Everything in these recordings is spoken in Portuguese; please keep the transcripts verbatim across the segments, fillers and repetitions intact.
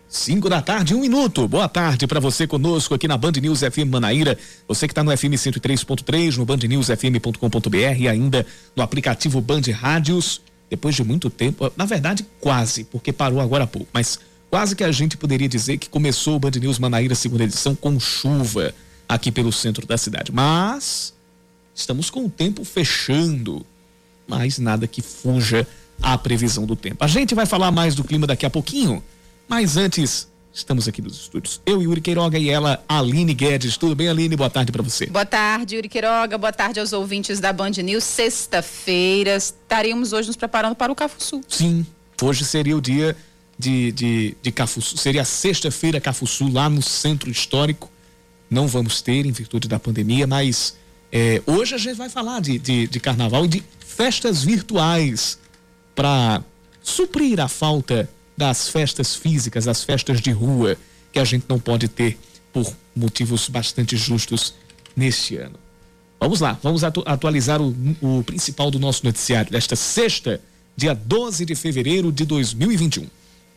Cinco da tarde, um minuto. Boa tarde para você conosco aqui na Band News F M Manaíra. Você que está no F M cento e três ponto três, no band news f m ponto com ponto b r e ainda no aplicativo Band Rádios. Depois de muito tempo, na verdade quase, porque parou agora há pouco, mas quase que a gente poderia dizer que começou o Band News Manaíra segunda edição com chuva aqui pelo centro da cidade. Mas estamos com o tempo fechando, mas nada que fuja à previsão do tempo. A gente vai falar mais do clima daqui a pouquinho. Mas antes, estamos aqui nos estúdios. Eu, Yuri Queiroga, e ela, Aline Guedes. Tudo bem, Aline? Boa tarde para você. Boa tarde, Yuri Queiroga. Boa tarde aos ouvintes da Band News. Sexta-feira, estaremos hoje nos preparando para o Cafuçu. Sim, hoje seria o dia de, de, de Cafuçu. Seria a sexta-feira Cafuçu, lá no Centro Histórico. Não vamos ter, em virtude da pandemia, mas é, hoje a gente vai falar de, de, de carnaval e de festas virtuais para suprir a falta das festas físicas, das festas de rua, que a gente não pode ter por motivos bastante justos neste ano. Vamos lá, vamos atu- atualizar o, o principal do nosso noticiário desta sexta, dia doze de fevereiro de dois mil e vinte e um.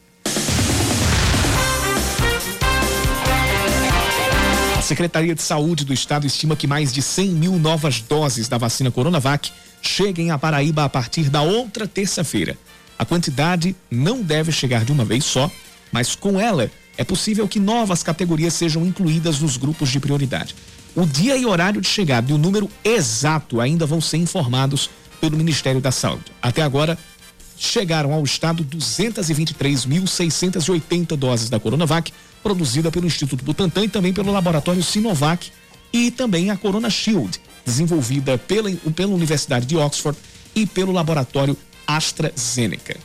A Secretaria de Saúde do Estado estima que mais de cem mil novas doses da vacina Coronavac cheguem à Paraíba a partir da outra terça-feira. A quantidade não deve chegar de uma vez só, mas com ela é possível que novas categorias sejam incluídas nos grupos de prioridade. O dia e horário de chegada e o número exato ainda vão ser informados pelo Ministério da Saúde. Até agora, chegaram ao estado duzentas e vinte e três mil seiscentas e oitenta doses da Coronavac, produzida pelo Instituto Butantan e também pelo laboratório Sinovac, e também a Corona Shield, desenvolvida pela, pela Universidade de Oxford e pelo laboratório AstraZeneca.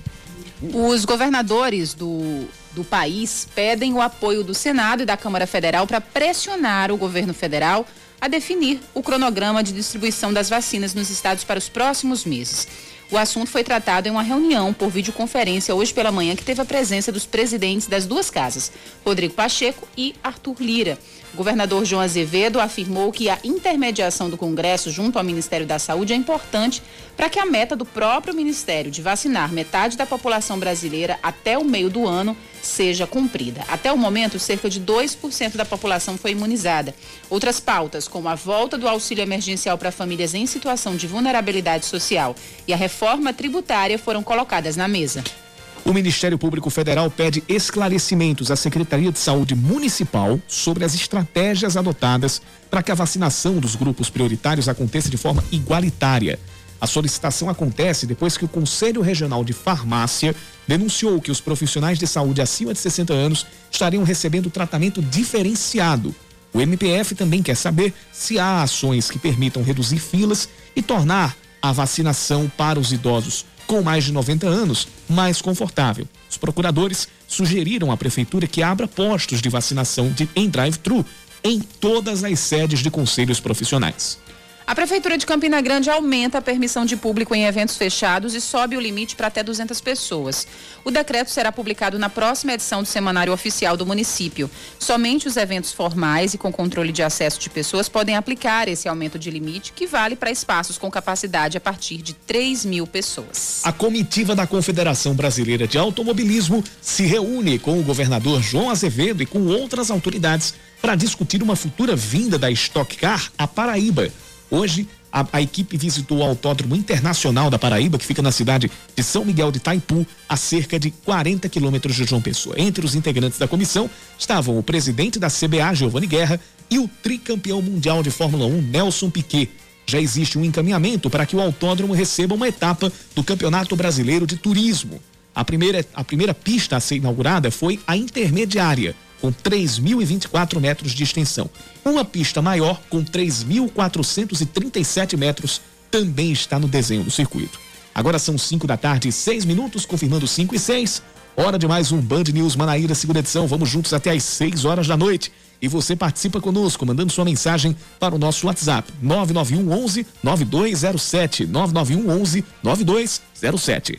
Os governadores do, do país pedem o apoio do Senado e da Câmara Federal para pressionar o governo federal a definir o cronograma de distribuição das vacinas nos estados para os próximos meses. O assunto foi tratado em uma reunião por videoconferência hoje pela manhã, que teve a presença dos presidentes das duas casas, Rodrigo Pacheco e Arthur Lira. O governador João Azevedo afirmou que a intermediação do Congresso junto ao Ministério da Saúde é importante para que a meta do próprio Ministério de vacinar metade da população brasileira até o meio do ano seja cumprida. Até o momento, cerca de dois por cento da população foi imunizada. Outras pautas, como a volta do auxílio emergencial para famílias em situação de vulnerabilidade social e a reforma tributária, foram colocadas na mesa. O Ministério Público Federal pede esclarecimentos à Secretaria de Saúde Municipal sobre as estratégias adotadas para que a vacinação dos grupos prioritários aconteça de forma igualitária. A solicitação acontece depois que o Conselho Regional de Farmácia denunciou que os profissionais de saúde acima de sessenta anos estariam recebendo tratamento diferenciado. O M P F também quer saber se há ações que permitam reduzir filas e tornar a vacinação para os idosos com mais de noventa anos mais confortável. Os procuradores sugeriram à prefeitura que abra postos de vacinação de, em drive-thru em todas as sedes de conselhos profissionais. A Prefeitura de Campina Grande aumenta a permissão de público em eventos fechados e sobe o limite para até duzentas pessoas. O decreto será publicado na próxima edição do Semanário Oficial do município. Somente os eventos formais e com controle de acesso de pessoas podem aplicar esse aumento de limite, que vale para espaços com capacidade a partir de três mil pessoas. A comitiva da Confederação Brasileira de Automobilismo se reúne com o governador João Azevedo e com outras autoridades para discutir uma futura vinda da Stock Car à Paraíba. Hoje, a, a equipe visitou o Autódromo Internacional da Paraíba, que fica na cidade de São Miguel de Itaipu, a cerca de quarenta quilômetros de João Pessoa. Entre os integrantes da comissão estavam o presidente da C B A, Giovanni Guerra, e o tricampeão mundial de Fórmula um, Nelson Piquet. Já existe um encaminhamento para que o autódromo receba uma etapa do Campeonato Brasileiro de Turismo. A primeira, a primeira pista a ser inaugurada foi a intermediária, com três mil e vinte e quatro metros de extensão. Uma pista maior, com três mil quatrocentos e trinta e sete metros, também está no desenho do circuito. Agora são cinco da tarde e seis minutos, confirmando cinco e seis. Hora de mais um Band News Manaíra, segunda edição. Vamos juntos até às seis horas da noite. E você participa conosco, mandando sua mensagem para o nosso WhatsApp, nove nove um onze nove dois zero sete, nove nove um onze nove dois zero sete.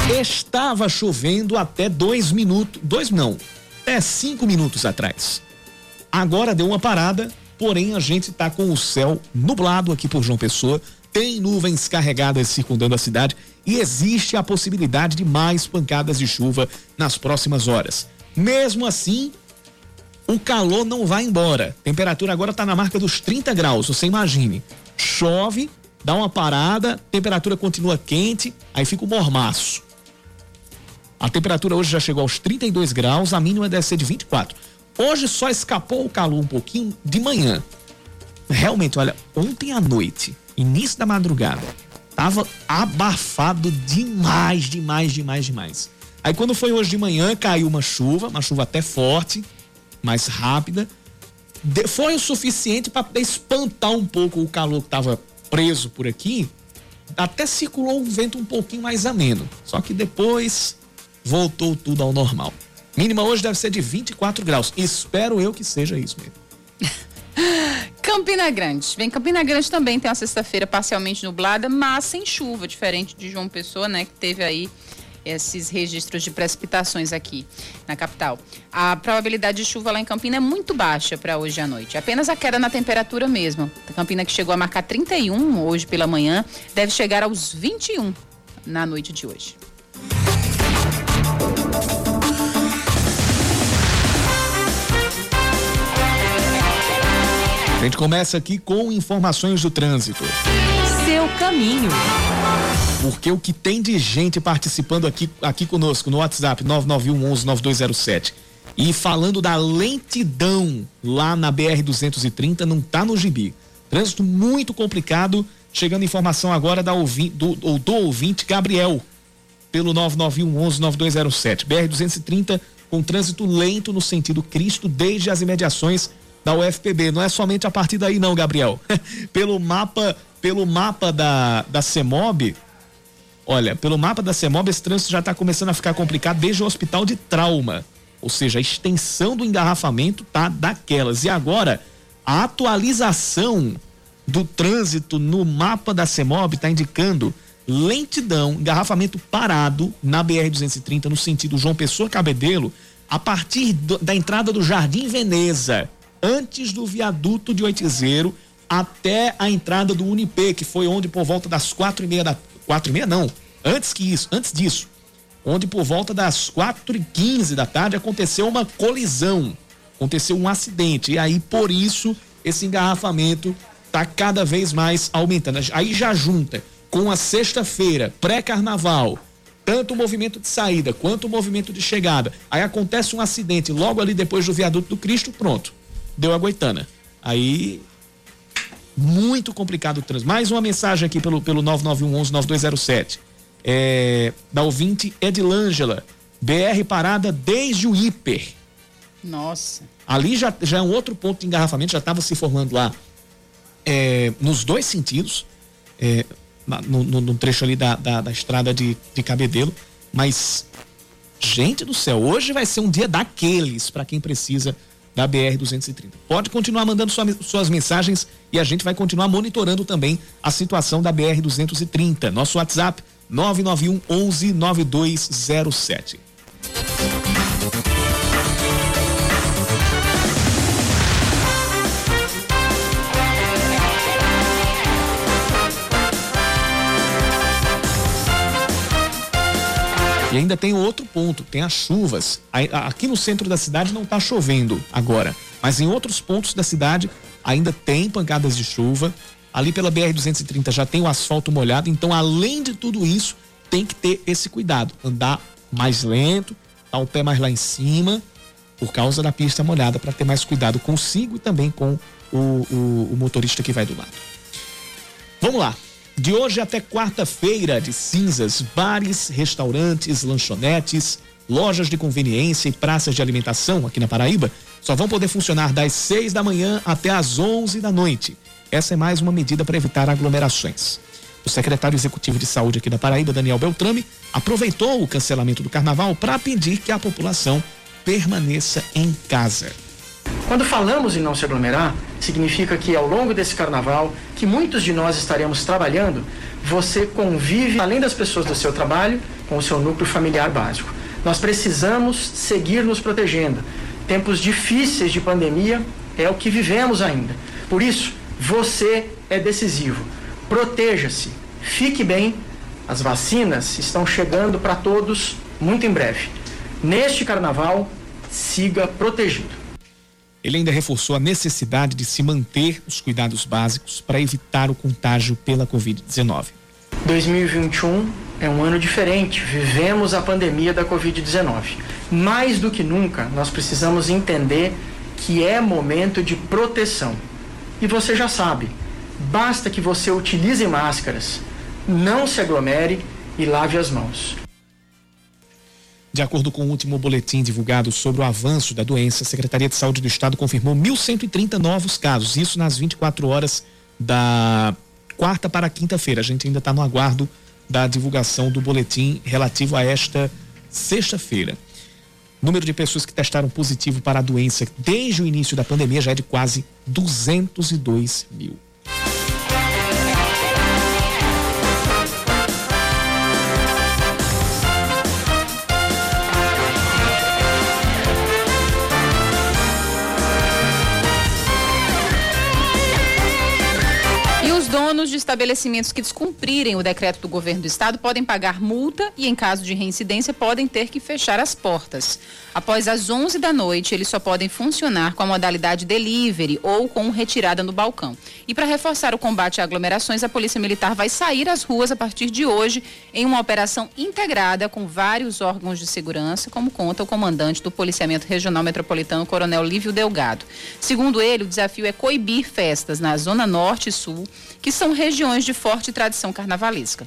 Estava chovendo até dois minutos, dois não, até cinco minutos atrás. Agora deu uma parada, porém a gente está com o céu nublado aqui por João Pessoa, tem nuvens carregadas circundando a cidade e existe a possibilidade de mais pancadas de chuva nas próximas horas. Mesmo assim, o calor não vai embora. A temperatura agora está na marca dos trinta graus, você imagine. Chove, dá uma parada, temperatura continua quente, aí fica o mormaço. A temperatura hoje já chegou aos trinta e dois graus, a mínima deve ser de vinte e quatro. Hoje só escapou o calor um pouquinho de manhã. Realmente, olha, ontem à noite, início da madrugada, tava abafado demais, demais, demais, demais. Aí quando foi hoje de manhã, caiu uma chuva, uma chuva até forte, mais rápida. De, foi o suficiente para espantar um pouco o calor que estava preso por aqui. Até circulou um vento um pouquinho mais ameno. Só que depois voltou tudo ao normal. Mínima hoje deve ser de vinte e quatro graus. Espero eu que seja isso mesmo. Campina Grande. Bem, Campina Grande também tem uma sexta-feira parcialmente nublada, mas sem chuva, diferente de João Pessoa, né, que teve aí esses registros de precipitações aqui na capital. A probabilidade de chuva lá em Campina é muito baixa para hoje à noite. Apenas a queda na temperatura mesmo. A Campina, que chegou a marcar trinta e um hoje pela manhã, deve chegar aos vinte e um na noite de hoje. A gente começa aqui com informações do trânsito. Seu caminho. Porque o que tem de gente participando aqui, aqui conosco no WhatsApp nove nove um, onze, nove dois zero sete e falando da lentidão lá na B R duzentos e trinta, não tá no gibi. Trânsito muito complicado. Chegando informação agora da ouvi, do, do, do ouvinte Gabriel pelo nove nove um, onze, nove dois zero sete. B R duzentos e trinta com trânsito lento no sentido Cristo desde as imediações da U F P B. Não é somente a partir daí não, Gabriel. pelo mapa, pelo mapa da, da CEMOB, olha, pelo mapa da CEMOB esse trânsito já está começando a ficar complicado desde o hospital de trauma. Ou seja, a extensão do engarrafamento tá daquelas. E agora, a atualização do trânsito no mapa da CEMOB está indicando lentidão, engarrafamento parado na B R duzentos e trinta no sentido João Pessoa Cabedelo, a partir do, da entrada do Jardim Veneza, antes do viaduto de Oitizeiro, até a entrada do Unip, que foi onde por volta das quatro e meia da... Quatro e meia não, antes que isso, antes disso, onde por volta das quatro e quinze da tarde aconteceu uma colisão, aconteceu um acidente, e aí por isso esse engarrafamento tá cada vez mais aumentando. Aí já junta com a sexta-feira, pré-carnaval, tanto o movimento de saída quanto o movimento de chegada, aí acontece um acidente logo ali depois do viaduto do Cristo, pronto, deu a goitana. Aí, muito complicado o trânsito. Mais uma mensagem aqui pelo, pelo nove nove um, onze, nove dois zero sete. É, da ouvinte Edilângela. B R parada desde o Hiper. Nossa. Ali já, já é um outro ponto de engarrafamento, já estava se formando lá é, nos dois sentidos, é, no, no, no trecho ali da, da, da estrada de, de Cabedelo. Mas, gente do céu, hoje vai ser um dia daqueles para quem precisa da B R duzentos e trinta. Pode continuar mandando sua, suas mensagens e a gente vai continuar monitorando também a situação da B R duzentos e trinta. Nosso WhatsApp nove nove um, onze, nove dois zero sete. E ainda tem outro ponto, tem as chuvas. Aqui no centro da cidade não está chovendo agora, mas em outros pontos da cidade ainda tem pancadas de chuva. Ali pela B R duzentos e trinta já tem o asfalto molhado, então além de tudo isso, tem que ter esse cuidado. Andar mais lento, tá o pé mais lá em cima, por causa da pista molhada, para ter mais cuidado consigo e também com o, o, o motorista que vai do lado. Vamos lá. De hoje até quarta-feira de cinzas, bares, restaurantes, lanchonetes, lojas de conveniência e praças de alimentação aqui na Paraíba só vão poder funcionar das seis da manhã até as onze da noite. Essa é mais uma medida para evitar aglomerações. O secretário executivo de saúde aqui da Paraíba, Daniel Beltrame, aproveitou o cancelamento do carnaval para pedir que a população permaneça em casa. Quando falamos em não se aglomerar, significa que ao longo desse carnaval, que muitos de nós estaremos trabalhando você convive, além das pessoas do seu trabalho, com o seu núcleo familiar básico. Nós precisamos seguir nos protegendo. Tempos difíceis de pandemia é o que vivemos ainda. Por isso, você é decisivo. Proteja-se, fique bem. As vacinas estão chegando para todos muito em breve. Neste carnaval, siga protegido. Ele ainda reforçou a necessidade de se manter os cuidados básicos para evitar o contágio pela covid dezenove. dois mil e vinte e um é um ano diferente. Vivemos a pandemia da covid dezenove. Mais do que nunca, nós precisamos entender que é momento de proteção. E você já sabe, basta que você utilize máscaras, não se aglomere e lave as mãos. De acordo com o último boletim divulgado sobre o avanço da doença, a Secretaria de Saúde do Estado confirmou mil cento e trinta novos casos, isso nas vinte e quatro horas da quarta para a quinta-feira. A gente ainda está no aguardo da divulgação do boletim relativo a esta sexta-feira. O número de pessoas que testaram positivo para a doença desde o início da pandemia já é de quase duzentos e dois mil. Donos de estabelecimentos que descumprirem o decreto do governo do estado podem pagar multa e, em caso de reincidência, podem ter que fechar as portas. Após as onze da noite, eles só podem funcionar com a modalidade delivery ou com retirada no balcão. E para reforçar o combate a aglomerações, a Polícia Militar vai sair às ruas a partir de hoje em uma operação integrada com vários órgãos de segurança, como conta o comandante do Policiamento Regional Metropolitano, Coronel Lívio Delgado. Segundo ele, o desafio é coibir festas na Zona Norte e Sul, que são regiões de forte tradição carnavalesca.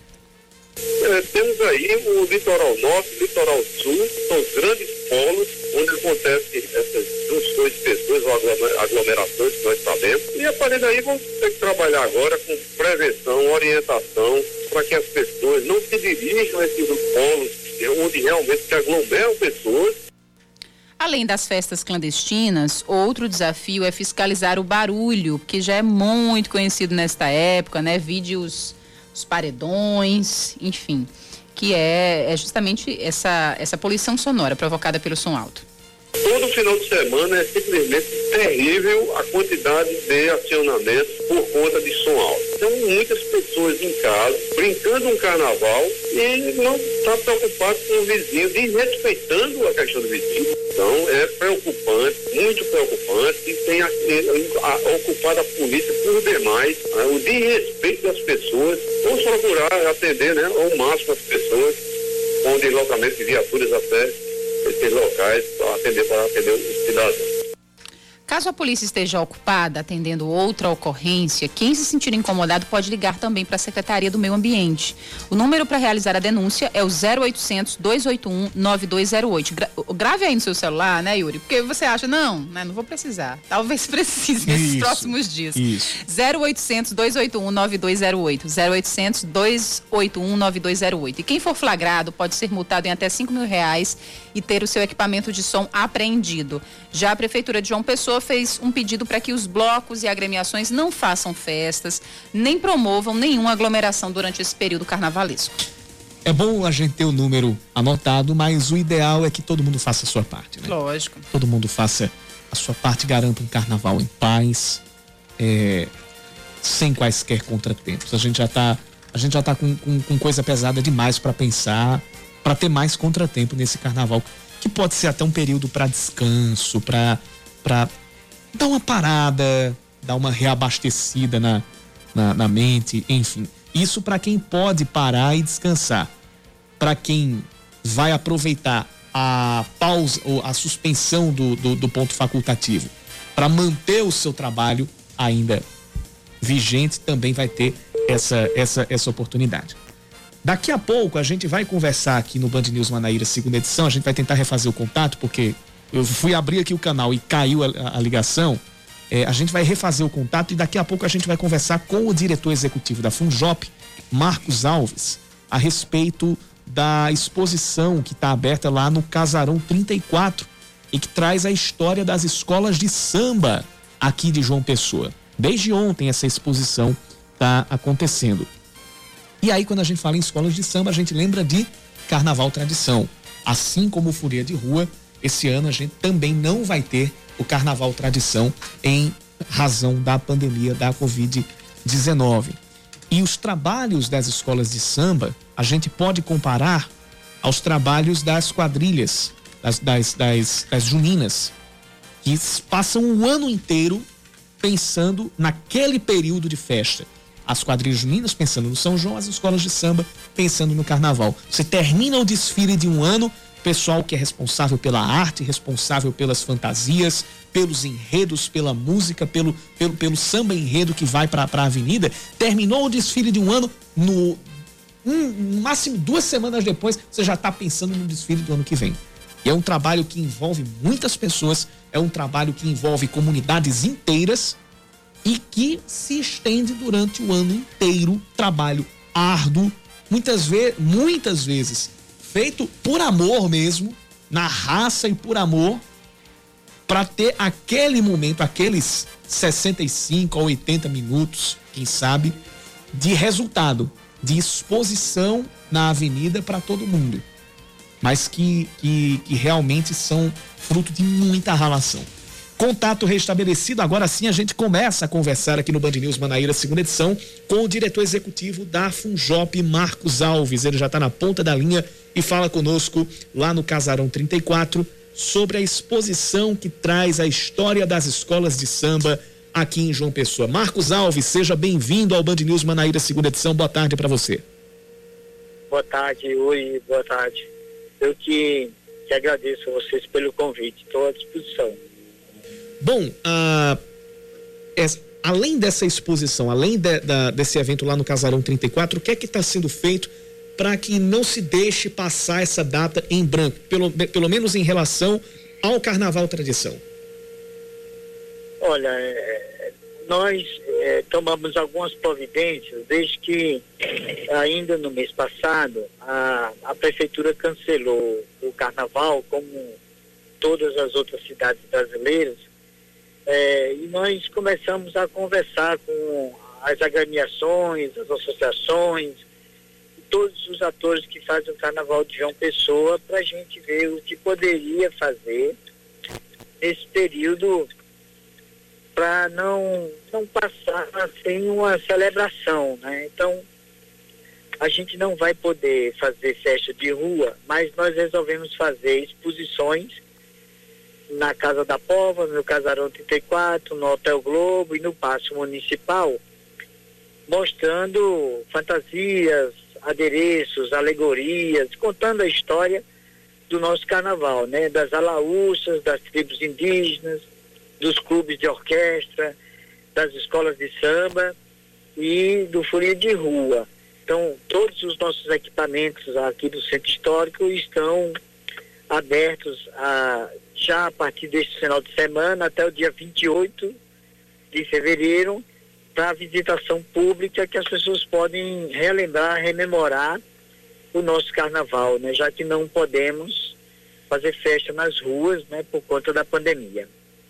É, temos aí o litoral norte e o litoral sul, são os grandes polos onde acontecem essas junções de pessoas ou aglomerações que nós sabemos. E a partir daí vamos ter que trabalhar agora com prevenção, orientação, para que as pessoas não se dirijam a esses polos onde realmente se aglomeram pessoas. Além das festas clandestinas, outro desafio é fiscalizar o barulho, que já é muito conhecido nesta época, né? Vide os, os paredões, enfim, que é, é justamente essa, essa poluição sonora provocada pelo som alto. Todo final de semana é simplesmente terrível a quantidade de acionamentos por conta de som alto. Então, muitas pessoas em casa, brincando um carnaval e não estão preocupadas com o vizinho, desrespeitando a questão do vizinho. Então, é preocupante, muito preocupante, e tem a, a, ocupado a polícia por demais, né, o desrespeito das pessoas. Vamos procurar atender, né, ao máximo as pessoas, com deslocamento de viaturas até esses locais para atender, para atender os cidadãos. Caso a polícia esteja ocupada atendendo outra ocorrência, quem se sentir incomodado pode ligar também para a Secretaria do Meio Ambiente. O número para realizar a denúncia é o zero oitocentos, dois oito um, nove dois zero oito. Gra- grave aí no seu celular, né, Yuri? Porque você acha, não, né, não vou precisar. Talvez precise nesses Isso, próximos dias. Isso. zero oitocentos, dois oito um, nove dois zero oito. zero oitocentos, dois oito um, nove dois zero oito. E quem for flagrado pode ser multado em até cinco mil reais e ter o seu equipamento de som apreendido. Já a Prefeitura de João Pessoa fez um pedido para que os blocos e agremiações não façam festas, nem promovam nenhuma aglomeração durante esse período carnavalesco. É bom a gente ter o número anotado, mas o ideal é que todo mundo faça a sua parte, né? Lógico. Todo mundo faça a sua parte, garanta um carnaval em paz, é, sem quaisquer contratempos. A gente já tá, a gente já tá com, com, com coisa pesada demais para pensar, para ter mais contratempo nesse carnaval, que pode ser até um período para descanso, para para dar uma parada, dar uma reabastecida na, na, na mente, enfim. Isso para quem pode parar e descansar. Para quem vai aproveitar a pausa ou a suspensão do, do, do ponto facultativo para manter o seu trabalho ainda vigente, também vai ter essa, essa, essa oportunidade. Daqui a pouco a gente vai conversar aqui no Band News Manaíra, segunda edição. A gente vai tentar refazer o contato, porque eu fui abrir aqui o canal e caiu a, a, a ligação. É, a gente vai refazer o contato e daqui a pouco a gente vai conversar com o diretor executivo da Funjop, Marcos Alves, a respeito da exposição que está aberta lá no Casarão trinta e quatro e que traz a história das escolas de samba aqui de João Pessoa. Desde ontem essa exposição está acontecendo. E aí, quando a gente fala em escolas de samba, a gente lembra de Carnaval Tradição. Assim como o Folia de Rua, esse ano a gente também não vai ter o Carnaval Tradição em razão da pandemia da covid dezenove. E os trabalhos das escolas de samba, a gente pode comparar aos trabalhos das quadrilhas, das, das, das, das juninas, que passam um ano inteiro pensando naquele período de festa. As quadrilhas juninas pensando no São João, as escolas de samba pensando no Carnaval. Você termina o desfile de um ano, o pessoal que é responsável pela arte, responsável pelas fantasias, pelos enredos, pela música, pelo, pelo, pelo samba enredo que vai para a avenida, terminou o desfile de um ano, no, um, no máximo duas semanas depois, você já está pensando no desfile do ano que vem. E é um trabalho que envolve muitas pessoas, é um trabalho que envolve comunidades inteiras e que se estende durante o ano inteiro, trabalho árduo, muitas, ve- muitas vezes feito por amor mesmo, na raça e por amor, para ter aquele momento, aqueles sessenta e cinco a oitenta minutos, quem sabe, de resultado, de exposição na avenida para todo mundo, mas que, que, que realmente são fruto de muita ralação. Contato restabelecido, agora sim a gente começa a conversar aqui no Band News Manaíra, segunda edição, com o diretor executivo da Funjop, Marcos Alves. Ele já está na ponta da linha e fala conosco lá no Casarão trinta e quatro sobre a exposição que traz a história das escolas de samba aqui em João Pessoa. Marcos Alves, seja bem-vindo ao Band News Manaíra, segunda edição. Boa tarde para você. Boa tarde, oi, boa tarde. Eu que, que agradeço a vocês pelo convite, estou à disposição. Bom, uh, é, além dessa exposição, além de, da, desse evento lá no Casarão trinta e quatro, o que é que está sendo feito para que não se deixe passar essa data em branco, pelo, pelo menos em relação ao Carnaval Tradição? Olha, é, nós é, tomamos algumas providências desde que ainda no mês passado a, a Prefeitura cancelou o Carnaval, como todas as outras cidades brasileiras. É, e nós começamos a conversar com as agremiações, as associações, todos os atores que fazem o Carnaval de João Pessoa, para a gente ver o que poderia fazer nesse período para não, não passar sem uma celebração, né? Então, a gente não vai poder fazer festa de rua, mas nós resolvemos fazer exposições na Casa da Pova, no Casarão trinta e quatro, no Hotel Globo e no Pátio Municipal, mostrando fantasias, adereços, alegorias, contando a história do nosso carnaval, né? Das alaúças, das tribos indígenas, dos clubes de orquestra, das escolas de samba e do folia de rua. Então, todos os nossos equipamentos aqui do Centro Histórico estão abertos a já a partir deste final de semana até o dia vinte e oito de fevereiro para a visitação pública, que as pessoas podem relembrar, rememorar o nosso carnaval, né? Já que não podemos fazer festa nas ruas, né, por conta da pandemia.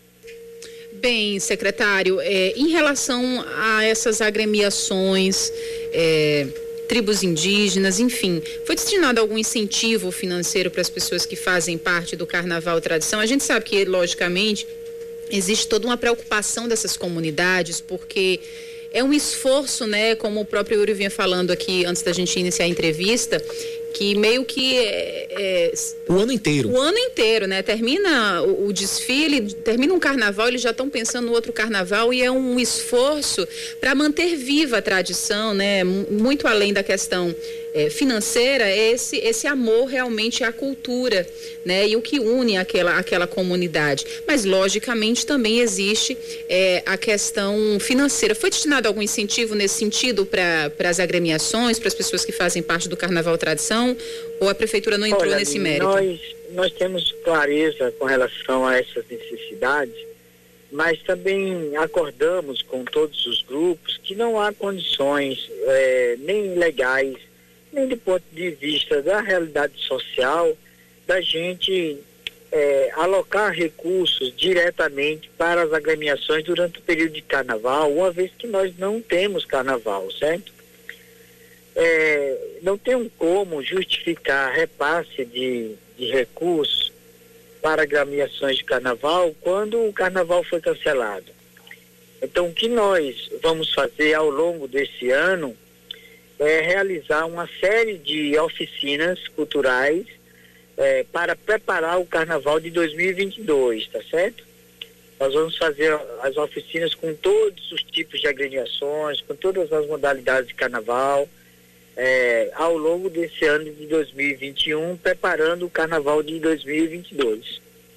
Bem, secretário, é, em relação a essas agremiações, é, tribos indígenas, enfim, foi destinado algum incentivo financeiro para as pessoas que fazem parte do Carnaval Tradição? A gente sabe que, logicamente, existe toda uma preocupação dessas comunidades, porque é um esforço, né, como o próprio Yuri vinha falando aqui antes da gente iniciar a entrevista, que meio que é, é, o ano inteiro. O ano inteiro, né? Termina o, o desfile, termina um carnaval, eles já estão pensando no outro carnaval e é um esforço para manter viva a tradição, né? Muito além da questão é, financeira, é esse, esse amor realmente à cultura, né? E o que une aquela, aquela comunidade. Mas, logicamente, também existe é, a questão financeira. Foi destinado algum incentivo nesse sentido para as agremiações, para as pessoas que fazem parte do Carnaval Tradição? Ou a Prefeitura não entrou Olha, nesse mérito? Nós, nós temos clareza com relação a essas necessidades, mas também acordamos com todos os grupos que não há condições é, nem legais, nem do ponto de vista da realidade social, da gente é, alocar recursos diretamente para as agremiações durante o período de carnaval, uma vez que nós não temos carnaval, certo? é, não tem como justificar repasse de, de recursos para agremiações de carnaval quando o carnaval foi cancelado. Então, o que nós vamos fazer ao longo desse ano é realizar uma série de oficinas culturais é, para preparar o carnaval de dois mil e vinte e dois, tá certo? Nós vamos fazer as oficinas com todos os tipos de agremiações, com todas as modalidades de carnaval, é, ao longo desse ano de dois mil e vinte e um, preparando o carnaval de dois mil e vinte e dois.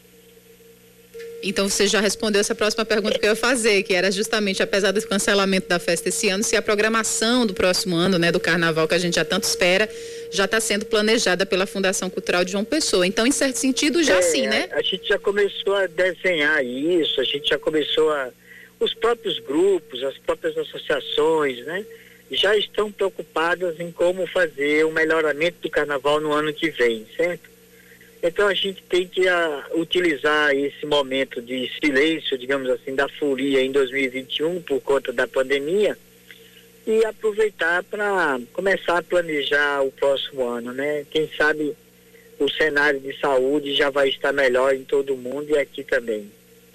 Então você já respondeu essa próxima pergunta que eu ia fazer, que era justamente, apesar do cancelamento da festa esse ano, se a programação do próximo ano, né, do carnaval que a gente já tanto espera, já está sendo planejada pela Fundação Cultural de João Pessoa. Então, em certo sentido, já é, sim, né? A, a gente já começou a desenhar isso, a gente já começou a... Os próprios grupos, as próprias associações, né, já estão preocupadas em como fazer o melhoramento do carnaval no ano que vem, certo? Então a gente tem que a, utilizar esse momento de silêncio, digamos assim, da folia em dois mil e vinte e um por conta da pandemia e aproveitar para começar a planejar o próximo ano, né? Quem sabe o cenário de saúde já vai estar melhor em todo mundo e aqui também.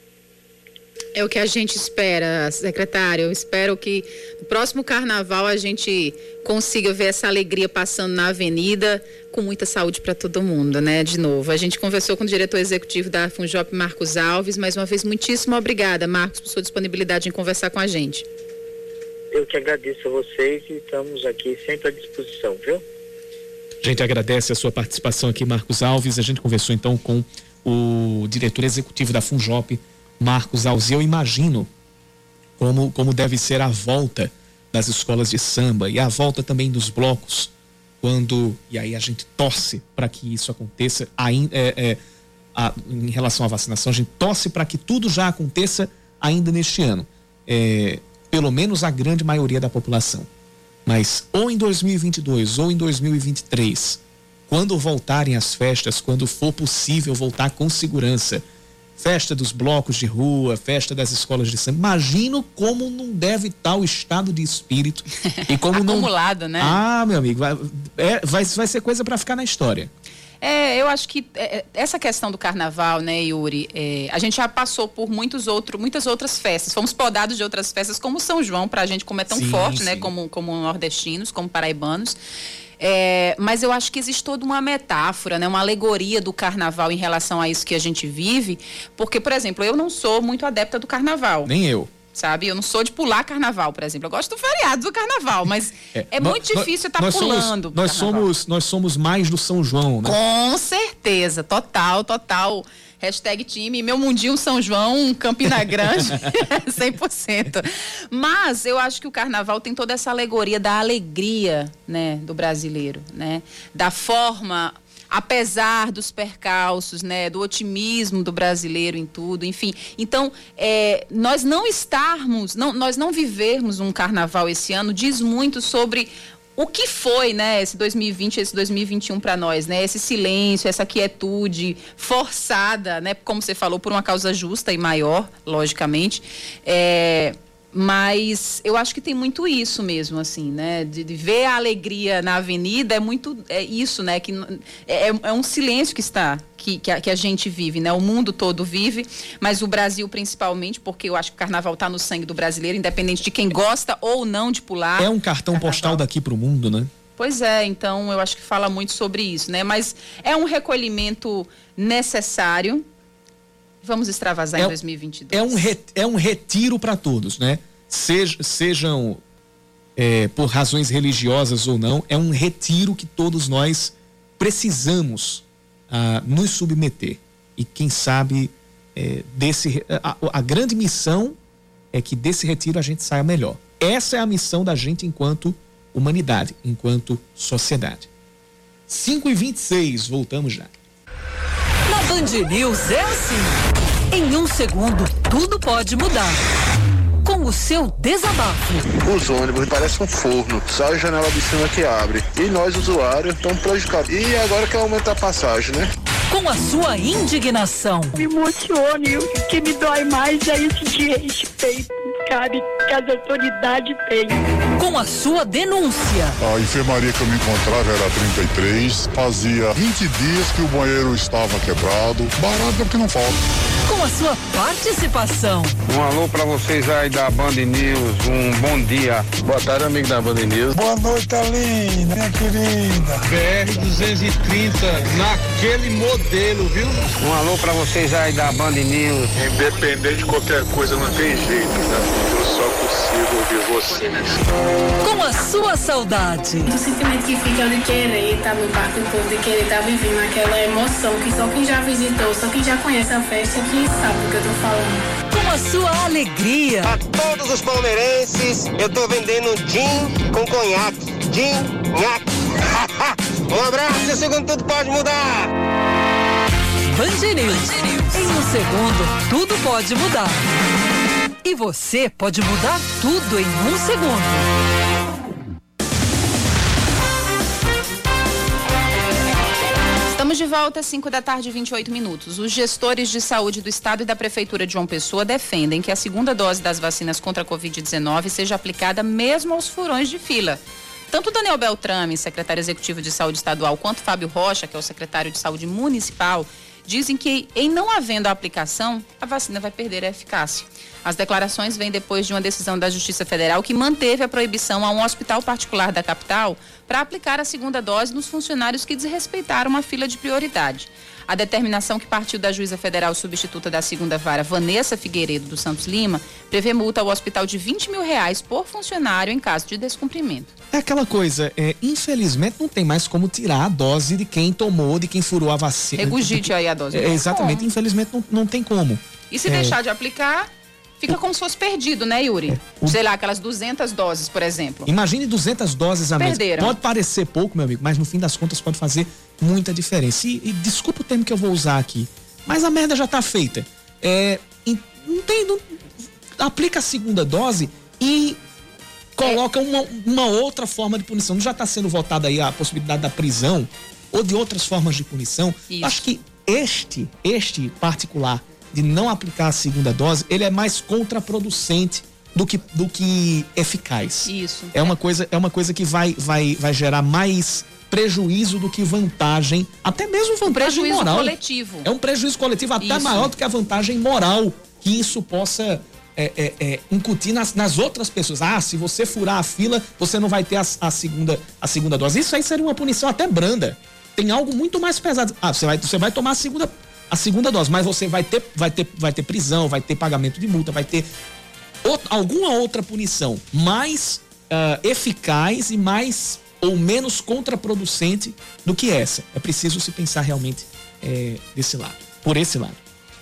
É o que a gente espera, secretário. Eu espero que no próximo carnaval a gente consiga ver essa alegria passando na avenida com muita saúde para todo mundo, né? De novo, a gente conversou com o diretor executivo da Funjop, Marcos Alves. Mais uma vez, muitíssimo obrigada, Marcos, por sua disponibilidade em conversar com a gente. Eu que agradeço a vocês e estamos aqui sempre à disposição, viu? A gente agradece a sua participação aqui, Marcos Alves. A gente conversou então com o diretor executivo da Funjop, Marcos Alves. Eu imagino como, como deve ser a volta das escolas de samba e a volta também dos blocos, quando, e aí a gente torce para que isso aconteça, ainda, é, é, a, em relação à vacinação, a gente torce para que tudo já aconteça ainda neste ano, é, pelo menos a grande maioria da população. Mas ou em dois mil e vinte e dois ou em dois mil e vinte e três, quando voltarem as festas, quando for possível voltar com segurança, festa dos blocos de rua, festa das escolas de samba. Imagino como não deve estar o estado de espírito e como não... Acumulado, né? Ah, meu amigo, vai, é, vai, vai ser coisa para ficar na história. É, eu acho que é, essa questão do carnaval, né, Yuri, é, a gente já passou por muitos outro, muitas outras festas, fomos podados de outras festas, como São João, pra gente, como é tão sim, forte, sim. né, como, como nordestinos, como paraibanos. É, mas eu acho que existe toda uma metáfora, né, uma alegoria do carnaval em relação a isso que a gente vive, porque, por exemplo, eu não sou muito adepta do carnaval. Nem eu. Sabe? Eu não sou de pular carnaval, por exemplo. Eu gosto do feriado do carnaval, mas é, é nós, muito difícil estar nós pulando. Somos, nós, somos, nós somos mais do São João, né? Com certeza, total, total. Hashtag time, meu mundinho São João, Campina Grande, cem por cento. Mas eu acho que o carnaval tem toda essa alegoria da alegria, né, do brasileiro, né? Da forma, apesar dos percalços, né, do otimismo do brasileiro em tudo, enfim. Então, é, nós não estarmos, não, nós não vivermos um carnaval esse ano diz muito sobre o que foi, né, esse dois mil e vinte, esse dois mil e vinte e um para nós, né? Esse silêncio, essa quietude forçada, né? Como você falou, por uma causa justa e maior, logicamente. É, mas eu acho que tem muito isso mesmo, assim, né? De, de ver a alegria na avenida é muito é isso, né? Que é, é um silêncio que está, que, que, a, que a gente vive, né? O mundo todo vive, mas o Brasil principalmente, porque eu acho que o carnaval está no sangue do brasileiro, independente de quem gosta ou não de pular. É um cartão carnaval. Postal daqui para o mundo, né? Pois é, então eu acho que fala muito sobre isso, né? Mas é um recolhimento necessário. Vamos extravasar é, em dois mil e vinte e dois. É um, re, é um retiro para todos, né? Sej, sejam é, por razões religiosas ou não, é um retiro que todos nós precisamos ah, nos submeter. E quem sabe é, desse a, a grande missão é que desse retiro a gente saia melhor. Essa é a missão da gente enquanto humanidade, enquanto sociedade. cinco e vinte e seis, voltamos já. Na Band News é assim. Em um segundo, tudo pode mudar. Com o seu desabafo. Os ônibus parecem um forno, só a janela de cima que abre. E nós, usuários, estamos prejudicados. E agora quer aumentar a passagem, né? Com a sua indignação. Me emociona e o que me dói mais é isso de respeito, sabe? que as autoridades têm. Com a sua denúncia. A enfermaria que eu me encontrava era trinta e três, fazia vinte dias que o banheiro estava quebrado, barato é porque não falta. Com a sua participação. Um alô pra vocês aí da Band News, um bom dia. Boa tarde, amigo da Band News. Boa noite, Aline, minha querida. B R duzentos e trinta, naquele modelo, viu? Um alô pra vocês aí da Band News. Independente de qualquer coisa, não tem jeito, né? Eu só consigo ouvir vocês. Com a sua saudade. O sentimento que fica de querer estar no parque do povo, de querer estar vivendo aquela emoção que só quem já visitou, só quem já conhece a festa que sabe do que eu tô falando. Com a sua alegria. A todos os palmeirenses, eu tô vendendo gin com conhaque. Gin, nhaque. Um abraço, e o segundo tudo pode mudar. Band News. Em um segundo, tudo pode mudar. E você pode mudar tudo em um segundo. Estamos de volta às cinco da tarde e vinte e oito minutos. Os gestores de saúde do Estado e da Prefeitura de João Pessoa defendem que a segunda dose das vacinas contra a covid dezenove seja aplicada mesmo aos furões de fila. Tanto Daniel Beltrame, secretário executivo de saúde estadual, quanto Fábio Rocha, que é o secretário de saúde municipal, dizem que, em não havendo a aplicação, a vacina vai perder a eficácia. As declarações vêm depois de uma decisão da Justiça Federal que manteve a proibição a um hospital particular da capital para aplicar a segunda dose nos funcionários que desrespeitaram a fila de prioridade. A determinação, que partiu da juíza federal substituta da segunda vara, Vanessa Figueiredo dos Santos Lima, prevê multa ao hospital de vinte mil reais por funcionário em caso de descumprimento. É aquela coisa, é, infelizmente não tem mais como tirar a dose de quem tomou, de quem furou a vacina. Regurgite aí a dose. É, exatamente, como? Infelizmente não, não tem como. E se é... deixar de aplicar, fica como se fosse perdido, né, Yuri? É, o... Sei lá, aquelas duzentas doses, por exemplo. Imagine duzentas doses a mês. Perderam. Pode parecer pouco, meu amigo, mas no fim das contas pode fazer muita diferença. E, e desculpa o termo que eu vou usar aqui, mas a merda já tá feita. É, não tem, não, aplica a segunda dose e coloca é. uma, uma outra forma de punição. Não já está sendo votada aí a possibilidade da prisão ou de outras formas de punição? Isso. Acho que este, este particular de não aplicar a segunda dose, ele é mais contraproducente do que, do que eficaz. Isso. É uma coisa, é uma coisa que vai, vai, vai gerar mais prejuízo do que vantagem, até mesmo vantagem um prejuízo moral. coletivo. É um prejuízo coletivo até isso. maior do que a vantagem moral que isso possa é, é, é, incutir nas, nas outras pessoas. Ah, se você furar a fila, você não vai ter a, a, segunda, a segunda dose. Isso aí seria uma punição até branda. Tem algo muito mais pesado. Ah, você vai, você vai tomar a segunda, a segunda dose, mas você vai ter, vai ter, vai ter prisão, vai ter pagamento de multa, vai ter outra, alguma outra punição mais uh, eficaz e mais ou menos contraproducente do que essa. É preciso se pensar realmente é, desse lado, por esse lado.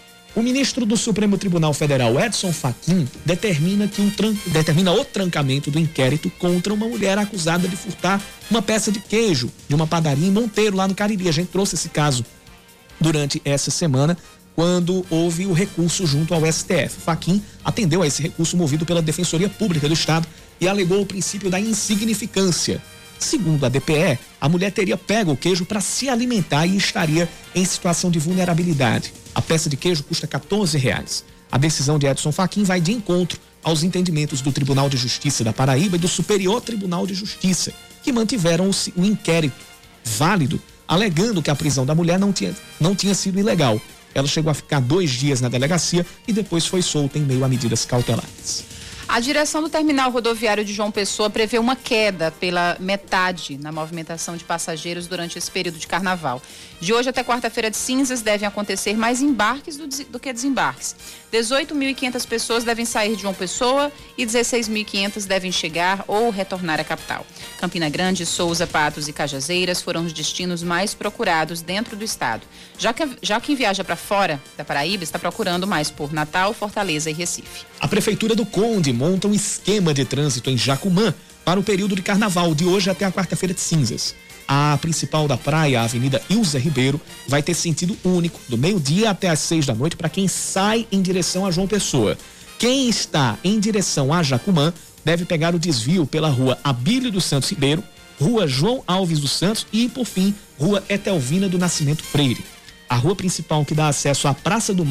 O ministro do Supremo Tribunal Federal, Edson Fachin, determina, que um tran... determina o trancamento do inquérito contra uma mulher acusada de furtar uma peça de queijo de uma padaria em Monteiro, lá no Cariri. A gente trouxe esse caso durante essa semana, quando houve o recurso junto ao S T F. Fachin atendeu a esse recurso movido pela Defensoria Pública do Estado e alegou o princípio da insignificância. Segundo a D P E, a mulher teria pego o queijo para se alimentar e estaria em situação de vulnerabilidade. A peça de queijo custa quatorze reais. A decisão de Edson Fachin vai de encontro aos entendimentos do Tribunal de Justiça da Paraíba e do Superior Tribunal de Justiça, que mantiveram o, o inquérito válido, alegando que a prisão da mulher não tinha, não tinha sido ilegal. Ela chegou a ficar dois dias na delegacia e depois foi solta em meio a medidas cautelares. A direção do terminal rodoviário de João Pessoa prevê uma queda pela metade na movimentação de passageiros durante esse período de carnaval. De hoje até quarta-feira de cinzas devem acontecer mais embarques do, do que desembarques. dezoito mil e quinhentas pessoas devem sair de João Pessoa e dezesseis mil e quinhentas devem chegar ou retornar à capital. Campina Grande, Souza, Patos e Cajazeiras foram os destinos mais procurados dentro do estado. Já que, já quem viaja para fora da Paraíba está procurando mais por Natal, Fortaleza e Recife. A Prefeitura do Conde monta um esquema de trânsito em Jacumã para o período de carnaval, de hoje até a quarta-feira de cinzas. A principal da praia, a Avenida Ilza Ribeiro, vai ter sentido único, do meio-dia até às seis da noite, para quem sai em direção a João Pessoa. Quem está em direção a Jacumã deve pegar o desvio pela rua Abílio dos Santos Ribeiro, rua João Alves dos Santos e, por fim, rua Etelvina do Nascimento Freire. A rua principal que dá acesso à Praça do Mar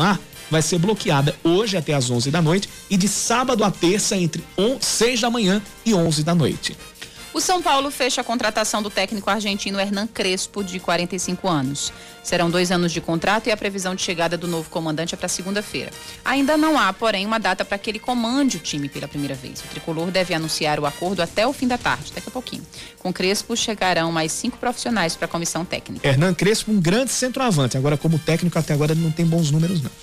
vai ser bloqueada hoje até às onze da noite e de sábado a terça entre seis da manhã e onze da noite. O São Paulo fecha a contratação do técnico argentino Hernan Crespo, de quarenta e cinco anos. Serão dois anos de contrato e a previsão de chegada do novo comandante é para segunda-feira. Ainda não há, porém, uma data para que ele comande o time pela primeira vez. O tricolor deve anunciar o acordo até o fim da tarde, daqui a pouquinho. Com Crespo chegarão mais cinco profissionais para a comissão técnica. Hernan Crespo, um grande centroavante. Agora, como técnico, até agora ele não tem bons números, não.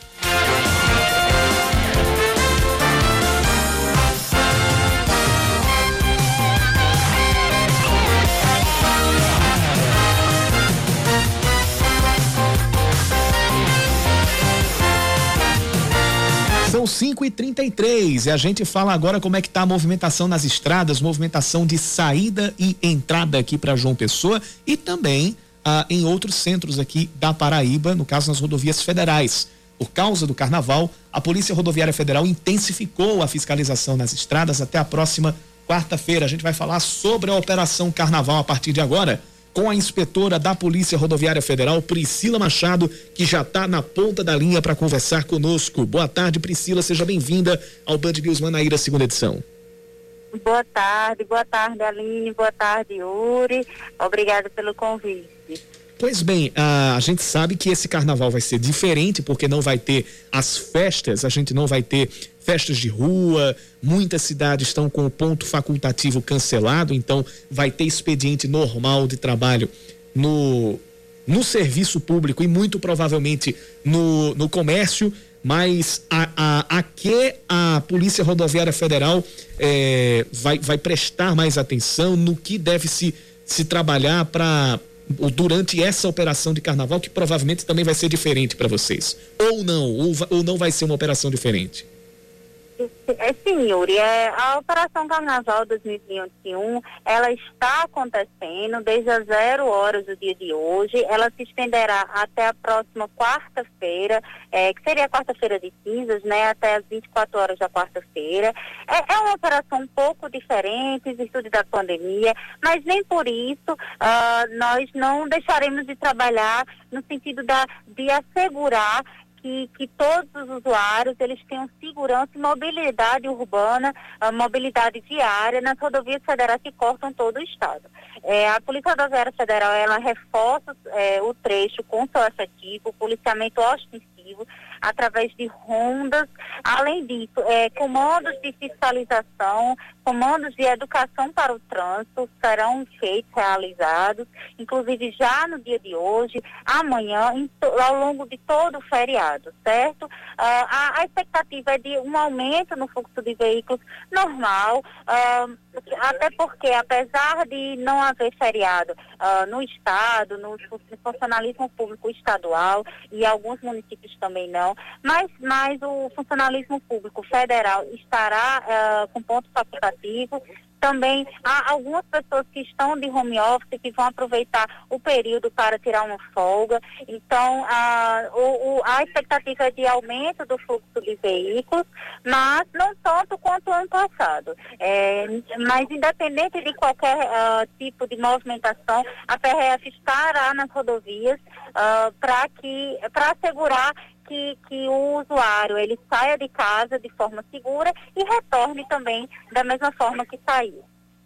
São cinco e trinta e três e a gente fala agora como é que tá a movimentação nas estradas, movimentação de saída e entrada aqui para João Pessoa e também ah, em outros centros aqui da Paraíba, no caso nas rodovias federais. Por causa do carnaval, a Polícia Rodoviária Federal intensificou a fiscalização nas estradas até a próxima quarta-feira. A gente vai falar sobre a Operação Carnaval a partir de agora, com a inspetora da Polícia Rodoviária Federal, Priscila Machado, que já está na ponta da linha para conversar conosco. Boa tarde, Priscila, seja bem-vinda ao Band News Manaíra, segunda edição. Boa tarde, boa tarde, Aline, boa tarde, Yuri. Obrigada pelo convite. Pois bem, a, a gente sabe que esse carnaval vai ser diferente, porque não vai ter as festas, a gente não vai ter festas de rua, muitas cidades estão com o ponto facultativo cancelado, então vai ter expediente normal de trabalho no, no serviço público e muito provavelmente no, no comércio, mas a, a, a que a Polícia Rodoviária Federal é, vai, vai prestar mais atenção, no que deve se, se trabalhar para durante essa operação de carnaval, que provavelmente também vai ser diferente para vocês, ou não, ou, ou não vai ser uma operação diferente? Sim, Yuri, é, a Operação Carnaval dois mil e vinte e um, ela está acontecendo desde as zero horas do dia de hoje, ela se estenderá até a próxima quarta-feira, é, que seria a quarta-feira de cinzas, né, até as vinte e quatro horas da quarta-feira. É, é uma operação um pouco diferente, em virtude da pandemia, mas nem por isso uh, nós não deixaremos de trabalhar no sentido da, de assegurar Que, que todos os usuários eles tenham segurança e mobilidade urbana, a mobilidade diária nas rodovias federais que cortam todo o estado. É, a Polícia Rodoviária Federal ela reforça é, o trecho com seu efetivo, policiamento ostensivo, através de rondas. Além disso, é, comandos de fiscalização, comandos de educação para o trânsito serão feitos, realizados, inclusive já no dia de hoje, amanhã, em, ao longo de todo o feriado, certo? Uh, a, a expectativa é de um aumento no fluxo de veículos normal, uh, até porque, apesar de não haver feriado uh, no estado, no, no funcionalismo público estadual e alguns municípios também não, mas, mas o funcionalismo público federal estará uh, com ponto facultativo. Também há algumas pessoas que estão de home office que vão aproveitar o período para tirar uma folga. Então, a, o, o, a expectativa é de aumento do fluxo de veículos, mas não tanto quanto o ano passado. É, mas, independente de qualquer uh, tipo de movimentação, a P R F estará nas rodovias uh, para que, para assegurar Que, que o usuário ele saia de casa de forma segura e retorne também da mesma forma que saiu.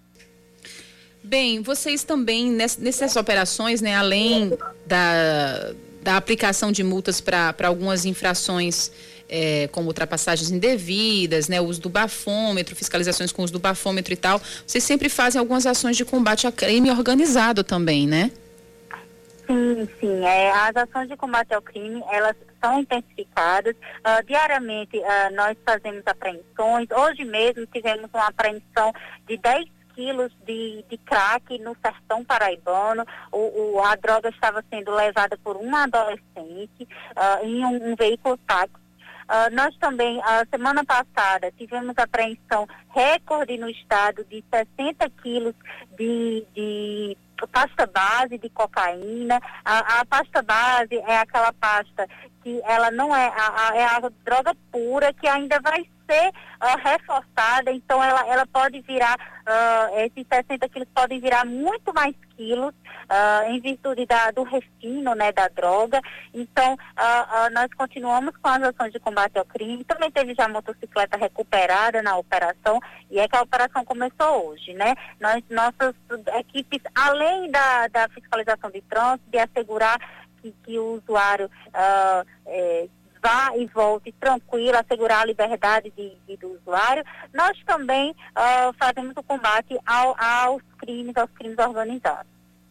Bem, vocês também ness, nessas operações, né, além da, da aplicação de multas para algumas infrações, é, como ultrapassagens indevidas, né, uso do bafômetro, fiscalizações com uso do bafômetro e tal, vocês sempre fazem algumas ações de combate a crime organizado também, né? Sim, sim. É, as ações de combate ao crime, elas são intensificadas. Uh, diariamente, uh, nós fazemos apreensões. Hoje mesmo tivemos uma apreensão de dez quilos de, de crack no sertão paraibano. O, o, a droga estava sendo levada por uma adolescente uh, em um, um veículo táxi. Uh, nós também, a uh, semana passada, tivemos apreensão recorde no estado de sessenta quilos de, de pasta base de cocaína. A, a pasta base é aquela pasta que ela não é a, a, é a droga pura que ainda vai ser uh, reforçada, então ela, ela pode virar, uh, esses sessenta quilos podem virar muito mais quilos, uh, em virtude da, do refino, né, da droga. Então, uh, uh, nós continuamos com as ações de combate ao crime. Também teve já motocicleta recuperada na operação, e é que a operação começou hoje, né? Nós, nossas equipes, além da, da fiscalização de trânsito, de assegurar que, que o usuário uh, é, vá e volte tranquilo, assegurar a liberdade de, de, do usuário, nós também uh, fazemos o combate ao, aos crimes, aos crimes organizados.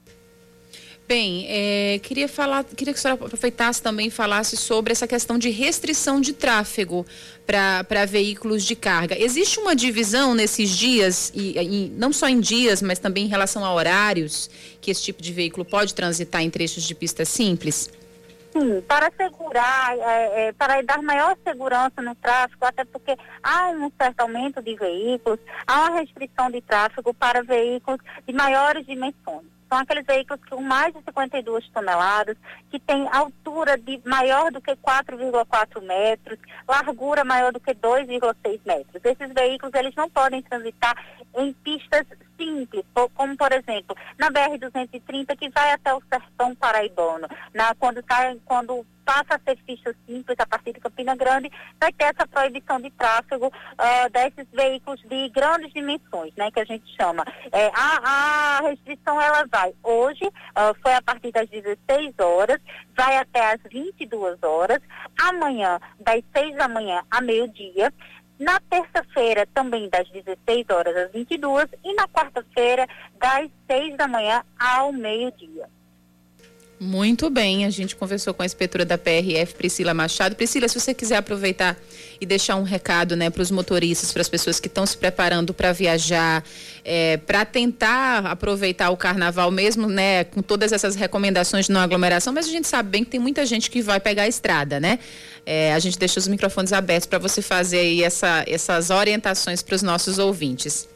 Bem, é, queria falar, queria que a senhora aproveitasse também e falasse sobre essa questão de restrição de tráfego para veículos de carga. Existe uma divisão nesses dias, e, e não só em dias, mas também em relação a horários, que esse tipo de veículo pode transitar em trechos de pista simples? Sim, para segurar, é, é, para dar maior segurança no tráfego, até porque há um certo aumento de veículos, há uma restrição de tráfego para veículos de maiores dimensões. São aqueles veículos com mais de cinquenta e duas toneladas, que têm altura de maior do que quatro vírgula quatro metros, largura maior do que dois vírgula seis metros. Esses veículos, eles não podem transitar em pistas simples, como, por exemplo, na B R duzentos e trinta, que vai até o sertão paraibano. Na, quando, tá, quando passa a ser pista simples, a partir de Campina Grande, vai ter essa proibição de tráfego uh, desses veículos de grandes dimensões, né, que a gente chama. É, a, a restrição, ela vai hoje, uh, foi a partir das dezesseis horas, vai até às vinte e duas horas, amanhã, das seis da manhã a meio-dia, na terça-feira também das dezesseis horas às vinte e duas e na quarta-feira das seis da manhã ao meio-dia. Muito bem, a gente conversou com a inspetora da P R F, Priscila Machado. Priscila, se você quiser aproveitar e deixar um recado, né, para os motoristas, para as pessoas que estão se preparando para viajar, é, para tentar aproveitar o carnaval mesmo, né, com todas essas recomendações de não aglomeração, mas a gente sabe bem que tem muita gente que vai pegar a estrada, né? É, a gente deixa os microfones abertos para você fazer aí essa, essas orientações para os nossos ouvintes.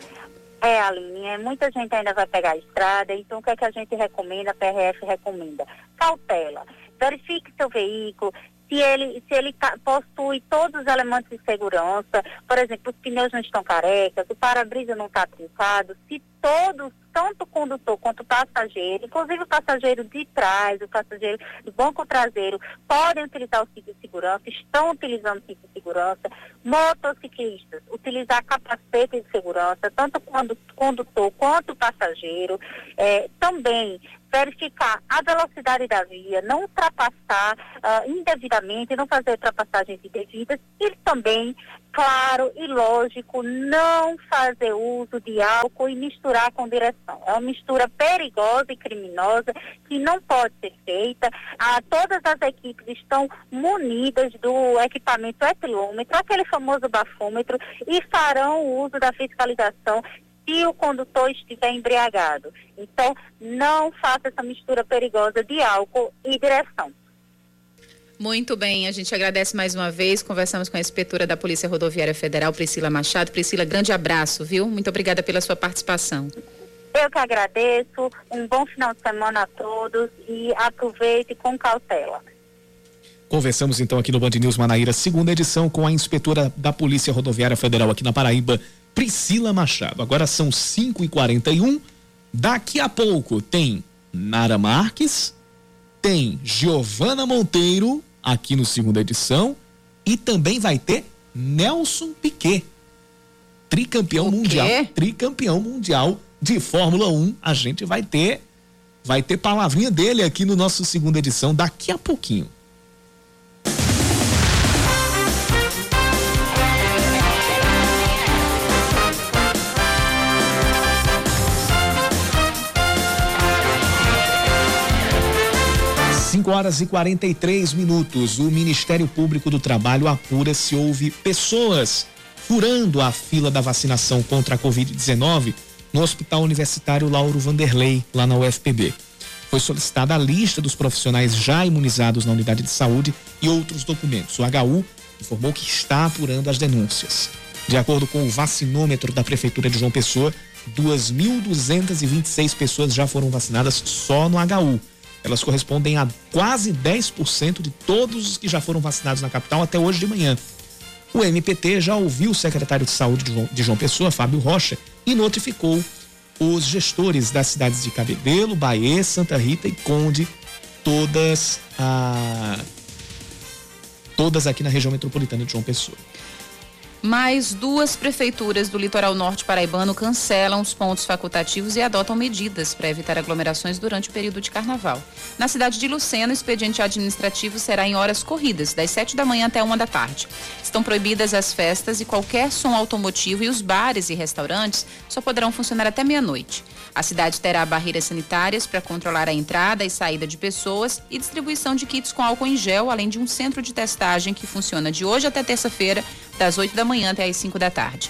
É, Aline, é, muita gente ainda vai pegar a estrada, então o que é que a gente recomenda, a P R F recomenda? Cautela, verifique seu veículo, se ele, se ele tá, possui todos os elementos de segurança, por exemplo, os pneus não estão carecas, o para-brisa não está trincado, se todos, tanto o condutor quanto o passageiro, inclusive o passageiro de trás, o passageiro do banco traseiro, podem utilizar o cinto de segurança, estão utilizando o cinto de segurança. Motociclistas, utilizar capacete de segurança, tanto quando condutor quanto passageiro. É, também verificar a velocidade da via, não ultrapassar uh, indevidamente, não fazer ultrapassagens indevidas e também, claro e lógico, não fazer uso de álcool e misturar com direção. É uma mistura perigosa e criminosa que não pode ser feita. Ah, todas as equipes estão munidas do equipamento etilômetro, aquele famoso bafômetro, e farão o uso da fiscalização se o condutor estiver embriagado. Então, não faça essa mistura perigosa de álcool e direção. Muito bem, a gente agradece mais uma vez, conversamos com a inspetora da Polícia Rodoviária Federal, Priscila Machado. Priscila, grande abraço, viu? Muito obrigada pela sua participação. Eu que agradeço, um bom final de semana a todos e aproveite com cautela. Conversamos então aqui no Band News Manaíra, segunda edição, com a inspetora da Polícia Rodoviária Federal aqui na Paraíba, Priscila Machado. Agora são cinco e quarenta e um. Daqui a pouco tem Nara Marques, tem Giovana Monteiro aqui no segunda edição e também vai ter Nelson Piquet, tricampeão mundial, tricampeão mundial de Fórmula um. A gente vai ter, vai ter palavrinha dele aqui no nosso segunda edição daqui a pouquinho. cinco horas e quarenta e três minutos. O Ministério Público do Trabalho apura se houve pessoas furando a fila da vacinação contra a covid dezenove no Hospital Universitário Lauro Vanderlei, lá na U F P B. Foi solicitada a lista dos profissionais já imunizados na unidade de saúde e outros documentos. O H U informou que está apurando as denúncias. De acordo com o vacinômetro da Prefeitura de João Pessoa, duas mil duzentas e vinte e seis pessoas já foram vacinadas só no H U. Elas correspondem a quase dez por cento de todos os que já foram vacinados na capital até hoje de manhã. O M P T já ouviu o secretário de Saúde de João, de João Pessoa, Fábio Rocha, e notificou os gestores das cidades de Cabedelo, Bahia, Santa Rita e Conde, todas, ah, todas aqui na região metropolitana de João Pessoa. Mais duas prefeituras do litoral norte paraibano cancelam os pontos facultativos e adotam medidas para evitar aglomerações durante o período de carnaval. Na cidade de Lucena, o expediente administrativo será em horas corridas, das sete da manhã até uma da tarde. Estão proibidas as festas e qualquer som automotivo, e os bares e restaurantes só poderão funcionar até meia-noite. A cidade terá barreiras sanitárias para controlar a entrada e saída de pessoas e distribuição de kits com álcool em gel, além de um centro de testagem que funciona de hoje até terça-feira, das oito da manhã até as cinco da tarde.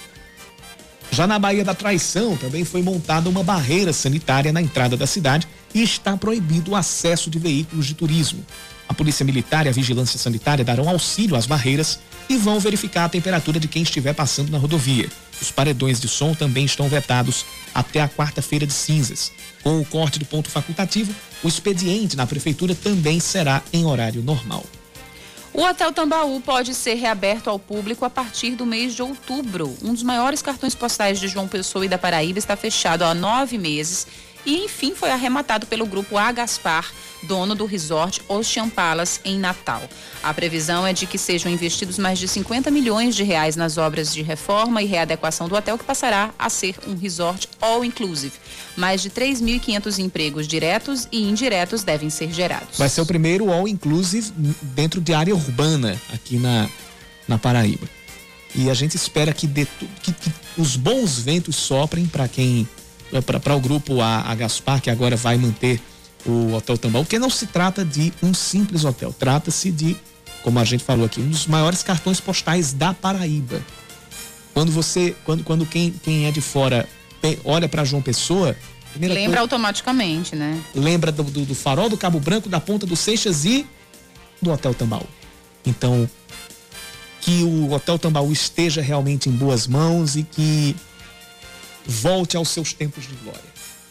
Já na Baía da Traição, também foi montada uma barreira sanitária na entrada da cidade e está proibido o acesso de veículos de turismo. A Polícia Militar e a Vigilância Sanitária darão auxílio às barreiras e vão verificar a temperatura de quem estiver passando na rodovia. Os paredões de som também estão vetados até a quarta-feira de cinzas. Com o corte do ponto facultativo, o expediente na Prefeitura também será em horário normal. O Hotel Tambaú pode ser reaberto ao público a partir do mês de outubro. Um dos maiores cartões postais de João Pessoa e da Paraíba está fechado há nove meses e, enfim, foi arrematado pelo grupo A. Gaspar, dono do resort Ocean Palace, em Natal. A previsão é de que sejam investidos mais de cinquenta milhões de reais nas obras de reforma e readequação do hotel, que passará a ser um resort all-inclusive. Mais de três mil e quinhentos empregos diretos e indiretos devem ser gerados. Vai ser o primeiro all-inclusive dentro de área urbana aqui na, na Paraíba. E a gente espera que, dê, que, que os bons ventos soprem para quem, para o grupo A, a Gaspar, que agora vai manter o Hotel Tambaú, porque não se trata de um simples hotel, trata-se de, como a gente falou aqui, um dos maiores cartões postais da Paraíba. Quando você, quando, quando quem, quem é de fora olha para João Pessoa, lembra coisa, automaticamente, né? Lembra do, do, do farol do Cabo Branco, da Ponta do Seixas e do Hotel Tambaú. Então, que o Hotel Tambaú esteja realmente em boas mãos e que volte aos seus tempos de glória.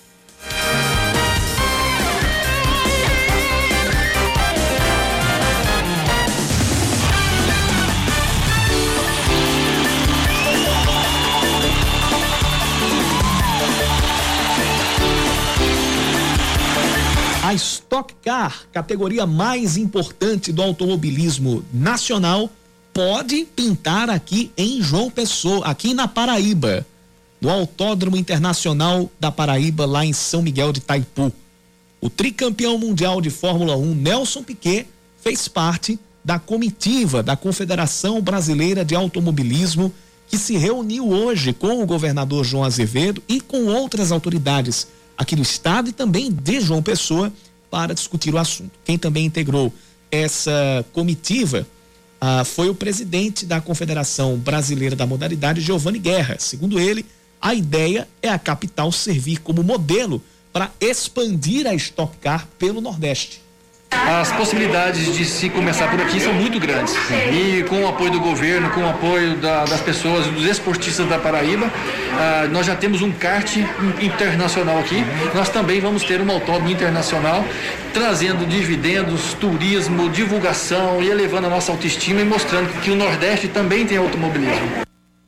A Stock Car, categoria mais importante do automobilismo nacional, pode pintar aqui em João Pessoa, aqui na Paraíba, no Autódromo Internacional da Paraíba, lá em São Miguel de Itaipu. O tricampeão mundial de Fórmula um, Nelson Piquet, fez parte da comitiva da Confederação Brasileira de Automobilismo, que se reuniu hoje com o governador João Azevedo e com outras autoridades aqui do estado e também de João Pessoa para discutir o assunto. Quem também integrou essa comitiva ah, foi o presidente da Confederação Brasileira da Modalidade, Giovanni Guerra. Segundo ele, a ideia é a capital servir como modelo para expandir a Stock Car pelo Nordeste. As possibilidades de se começar por aqui são muito grandes. E com o apoio do governo, com o apoio da, das pessoas, dos esportistas da Paraíba, ah, nós já temos um kart internacional aqui. Nós também vamos ter um autódromo internacional, trazendo dividendos, turismo, divulgação e elevando a nossa autoestima e mostrando que o Nordeste também tem automobilismo.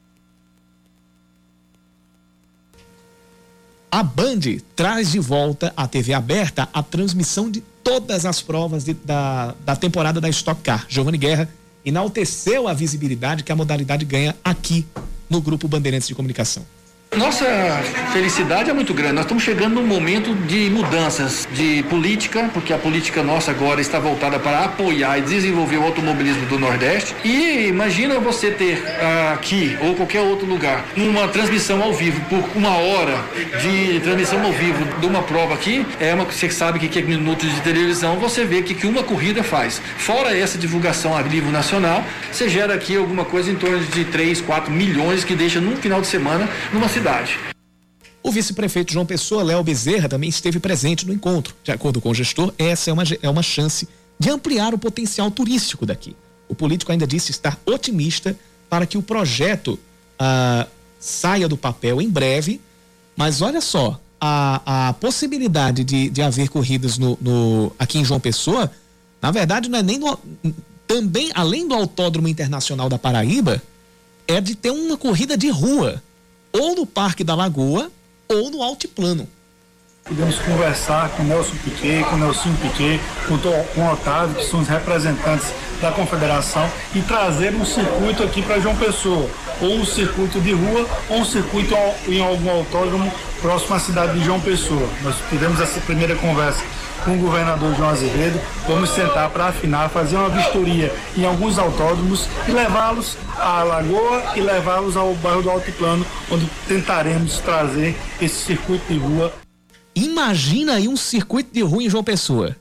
A Band traz de volta à T V aberta a transmissão de todas as provas de, da, da temporada da Stock Car. Giovanni Guerra enalteceu a visibilidade que a modalidade ganha aqui no Grupo Bandeirantes de Comunicação. Nossa felicidade é muito grande. Nós estamos chegando num momento de mudanças de política, porque a política nossa agora está voltada para apoiar e desenvolver o automobilismo do Nordeste. E imagina você ter aqui ou qualquer outro lugar uma transmissão ao vivo por uma hora de transmissão ao vivo de uma prova aqui. É uma, você sabe que, que é minutos de televisão, você vê que, que uma corrida faz. Fora essa divulgação a nível nacional, você gera aqui alguma coisa em torno de três, quatro milhões que deixa num final de semana numa cidade. O vice-prefeito João Pessoa, Léo Bezerra, também esteve presente no encontro. De acordo com o gestor, essa é uma, é uma chance de ampliar o potencial turístico daqui. O político ainda disse estar otimista para que o projeto ah, saia do papel em breve, mas olha só, a, a possibilidade de, de haver corridas no, no, aqui em João Pessoa, na verdade não é nem no, também, além do Autódromo Internacional da Paraíba, é de ter uma corrida de rua, ou no Parque da Lagoa, ou no Altiplano. Podemos conversar com o Nelson Piquet, com o Nelson Piquet, com o Otávio, que são os representantes da confederação, e trazer um circuito aqui para João Pessoa, ou um circuito de rua, ou um circuito em algum autódromo próximo à cidade de João Pessoa. Nós tivemos essa primeira conversa com o governador João Azevedo, vamos sentar para afinar, fazer uma vistoria em alguns autódromos e levá-los à Lagoa e levá-los ao bairro do Altiplano, onde tentaremos trazer esse circuito de rua. Imagina aí um circuito de rua em João Pessoa.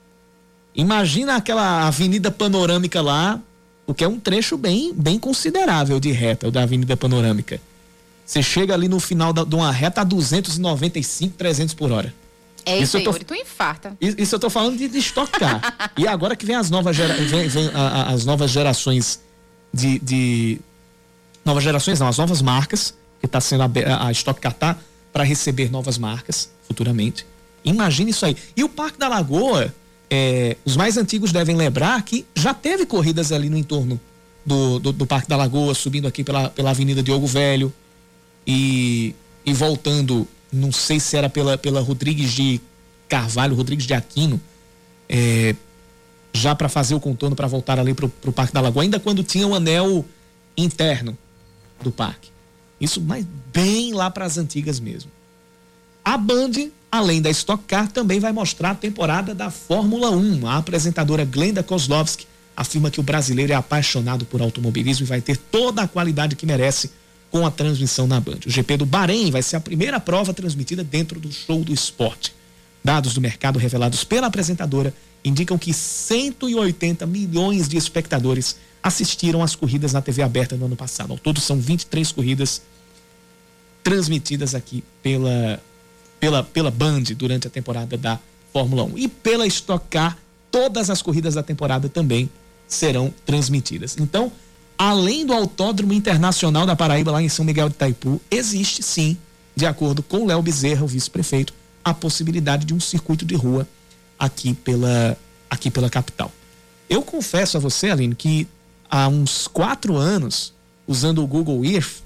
Imagina aquela avenida panorâmica lá, o que é um trecho bem, bem considerável de reta, o da avenida panorâmica. Você chega ali no final da, de uma reta a duzentos e noventa e cinco, trezentos por hora. É isso, Yuri, tu infarta. Isso eu tô falando de, de Stock Car. E agora que vem as novas, gera, vem, vem a, a, as novas gerações de, de... Novas gerações não, as novas marcas, que tá sendo a, a Stock Car tá para receber novas marcas futuramente. Imagine isso aí. E o Parque da Lagoa, é, os mais antigos devem lembrar que já teve corridas ali no entorno do, do, do Parque da Lagoa, subindo aqui pela, pela Avenida Diogo Velho e, e voltando, não sei se era pela, pela Rodrigues de Carvalho, Rodrigues de Aquino, é, já para fazer o contorno para voltar ali pro, pro Parque da Lagoa, ainda quando tinha o anel interno do parque. Isso mais bem lá para as antigas mesmo. A Band, além da Stock Car, também vai mostrar a temporada da Fórmula um. A apresentadora Glenda Kozlovski afirma que o brasileiro é apaixonado por automobilismo e vai ter toda a qualidade que merece com a transmissão na Band. O G P do Bahrein vai ser a primeira prova transmitida dentro do show do esporte. Dados do mercado revelados pela apresentadora indicam que cento e oitenta milhões de espectadores assistiram às corridas na T V aberta no ano passado. Ao todo são vinte e três corridas transmitidas aqui pela, pela, pela Band durante a temporada da Fórmula um. E pela Stock Car, todas as corridas da temporada também serão transmitidas. Então, além do Autódromo Internacional da Paraíba, lá em São Miguel de Itaipu, existe sim, de acordo com o Léo Bezerra, o vice-prefeito, a possibilidade de um circuito de rua aqui pela, aqui pela capital. Eu confesso a você, Aline, que há uns quatro anos, usando o Google Earth,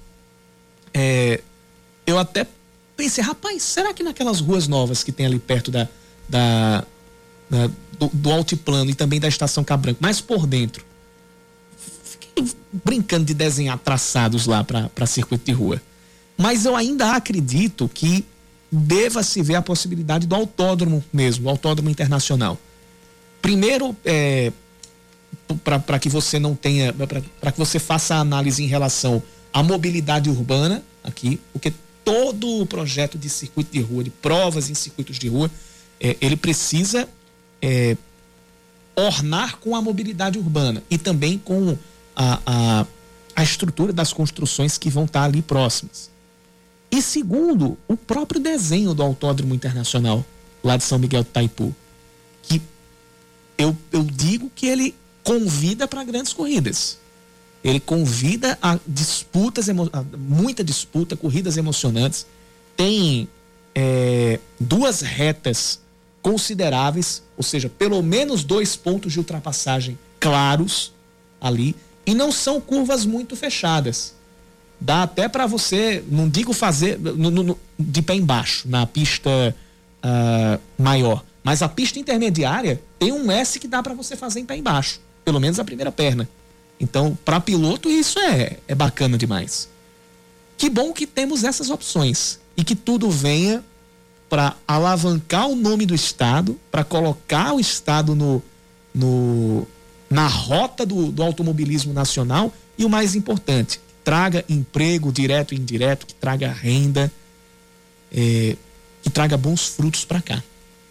é, eu até pensei, rapaz, será que naquelas ruas novas que tem ali perto da, da, da do, do Altiplano e também da Estação Cabranco, mas por dentro, fiquei brincando de desenhar traçados lá para circuito de rua. Mas eu ainda acredito que deva se ver a possibilidade do autódromo mesmo, o Autódromo Internacional. Primeiro, é, para que você não tenha, para que você faça a análise em relação à mobilidade urbana aqui, porque todo o projeto de circuito de rua, de provas em circuitos de rua, é, ele precisa é, ornar com a mobilidade urbana e também com a, a, a estrutura das construções que vão estar ali próximas. E segundo, o próprio desenho do Autódromo Internacional lá de São Miguel de Itaipu, que eu, eu digo que ele convida para grandes corridas. Ele convida a disputas, a muita disputa, corridas emocionantes. Tem é, duas retas consideráveis, ou seja, pelo menos dois pontos de ultrapassagem claros ali, e não são curvas muito fechadas. Dá até para você, não digo fazer no, no, de pé embaixo, na pista uh, maior, mas a pista intermediária tem um S que dá para você fazer em pé embaixo, pelo menos a primeira perna. Então, para piloto, isso é, é bacana demais. Que bom que temos essas opções e que tudo venha para alavancar o nome do estado, para colocar o estado no, no, na rota do, do automobilismo nacional e o mais importante, traga emprego direto e indireto, que traga renda, é, que traga bons frutos para cá.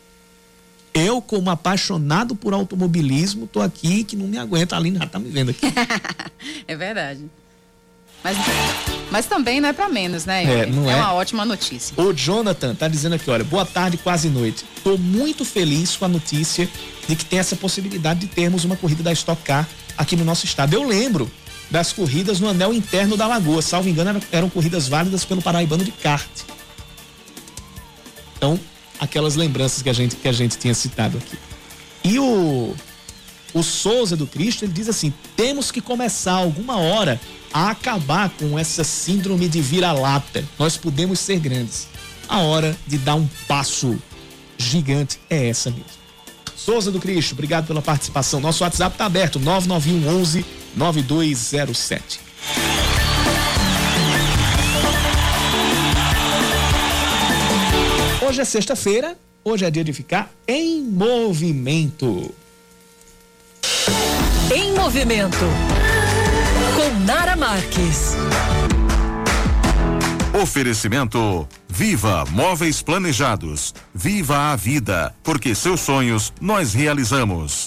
Eu, como apaixonado por automobilismo, tô aqui que não me aguento. A Aline já tá me vendo aqui. É verdade. Mas, mas também não é para menos, né? É, não é. É uma ótima notícia. O Jonathan tá dizendo aqui, olha, boa tarde, quase noite. Tô muito feliz com a notícia de que tem essa possibilidade de termos uma corrida da Stock Car aqui no nosso estado. Eu lembro das corridas no anel interno da Lagoa, salvo engano, eram, eram corridas válidas pelo Paraibano de kart. Então, aquelas lembranças que a gente, que a gente tinha citado aqui. E o, O Souza do Cristo, ele diz assim: temos que começar alguma hora a acabar com essa síndrome de vira-lata. Nós podemos ser grandes. A hora de dar um passo gigante é essa mesmo. Souza do Cristo, obrigado pela participação. Nosso WhatsApp está aberto, nove nove um onze nove dois zero sete. Hoje é sexta-feira, hoje é dia de ficar em movimento. Em movimento, com Nara Marques. Oferecimento Viva Móveis Planejados. Viva a vida, porque seus sonhos nós realizamos.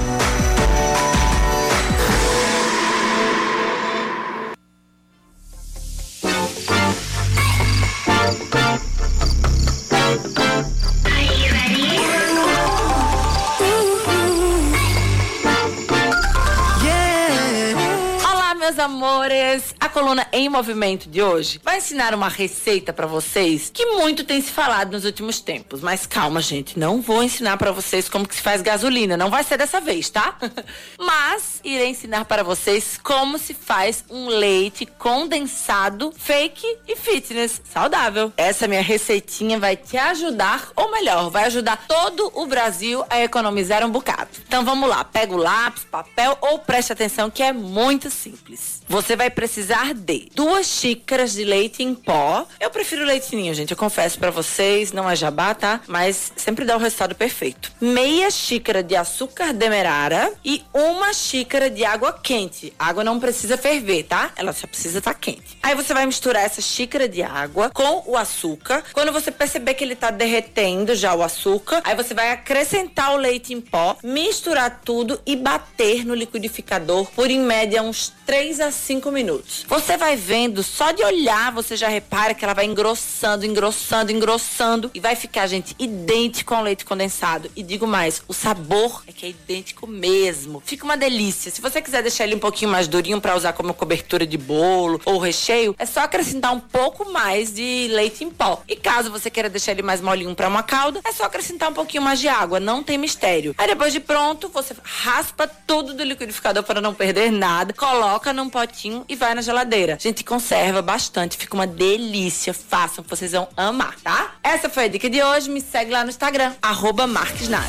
Meus amores, a coluna Em Movimento de hoje vai ensinar uma receita pra vocês que muito tem se falado nos últimos tempos. Mas calma, gente, não vou ensinar pra vocês como que se faz gasolina, não vai ser dessa vez, tá? Mas irei ensinar para vocês como se faz um leite condensado fake e fitness saudável. Essa minha receitinha vai te ajudar, ou melhor, vai ajudar todo o Brasil a economizar um bocado. Então vamos lá, pega o lápis, papel ou preste atenção que é muito simples. Você vai precisar de duas xícaras de leite em pó. Eu prefiro leite ninho, gente, eu confesso pra vocês, não é jabá, tá? Mas sempre dá o resultado perfeito. Meia xícara de açúcar demerara e uma xícara de água quente. A água não precisa ferver, tá? Ela só precisa estar quente. Aí você vai misturar essa xícara de água com o açúcar. Quando você perceber que ele tá derretendo já o açúcar, aí você vai acrescentar o leite em pó, misturar tudo e bater no liquidificador por em média uns três a cinco minutos. Você vai vendo, só de olhar você já repara que ela vai engrossando, engrossando, engrossando e vai ficar, gente, idêntico ao leite condensado. E digo mais, o sabor é que é idêntico mesmo. Fica uma delícia. Se você quiser deixar ele um pouquinho mais durinho pra usar como cobertura de bolo ou recheio, é só acrescentar um pouco mais de leite em pó. E caso você queira deixar ele mais molinho pra uma calda, é só acrescentar um pouquinho mais de água, não tem mistério. Aí depois de pronto, você raspa tudo do liquidificador para não perder nada, coloca num potinho e vai na geladeira. Gente, conserva bastante, fica uma delícia. Façam, que vocês vão amar, tá? Essa foi a dica de hoje. Me segue lá no Instagram, arroba Marques Nara.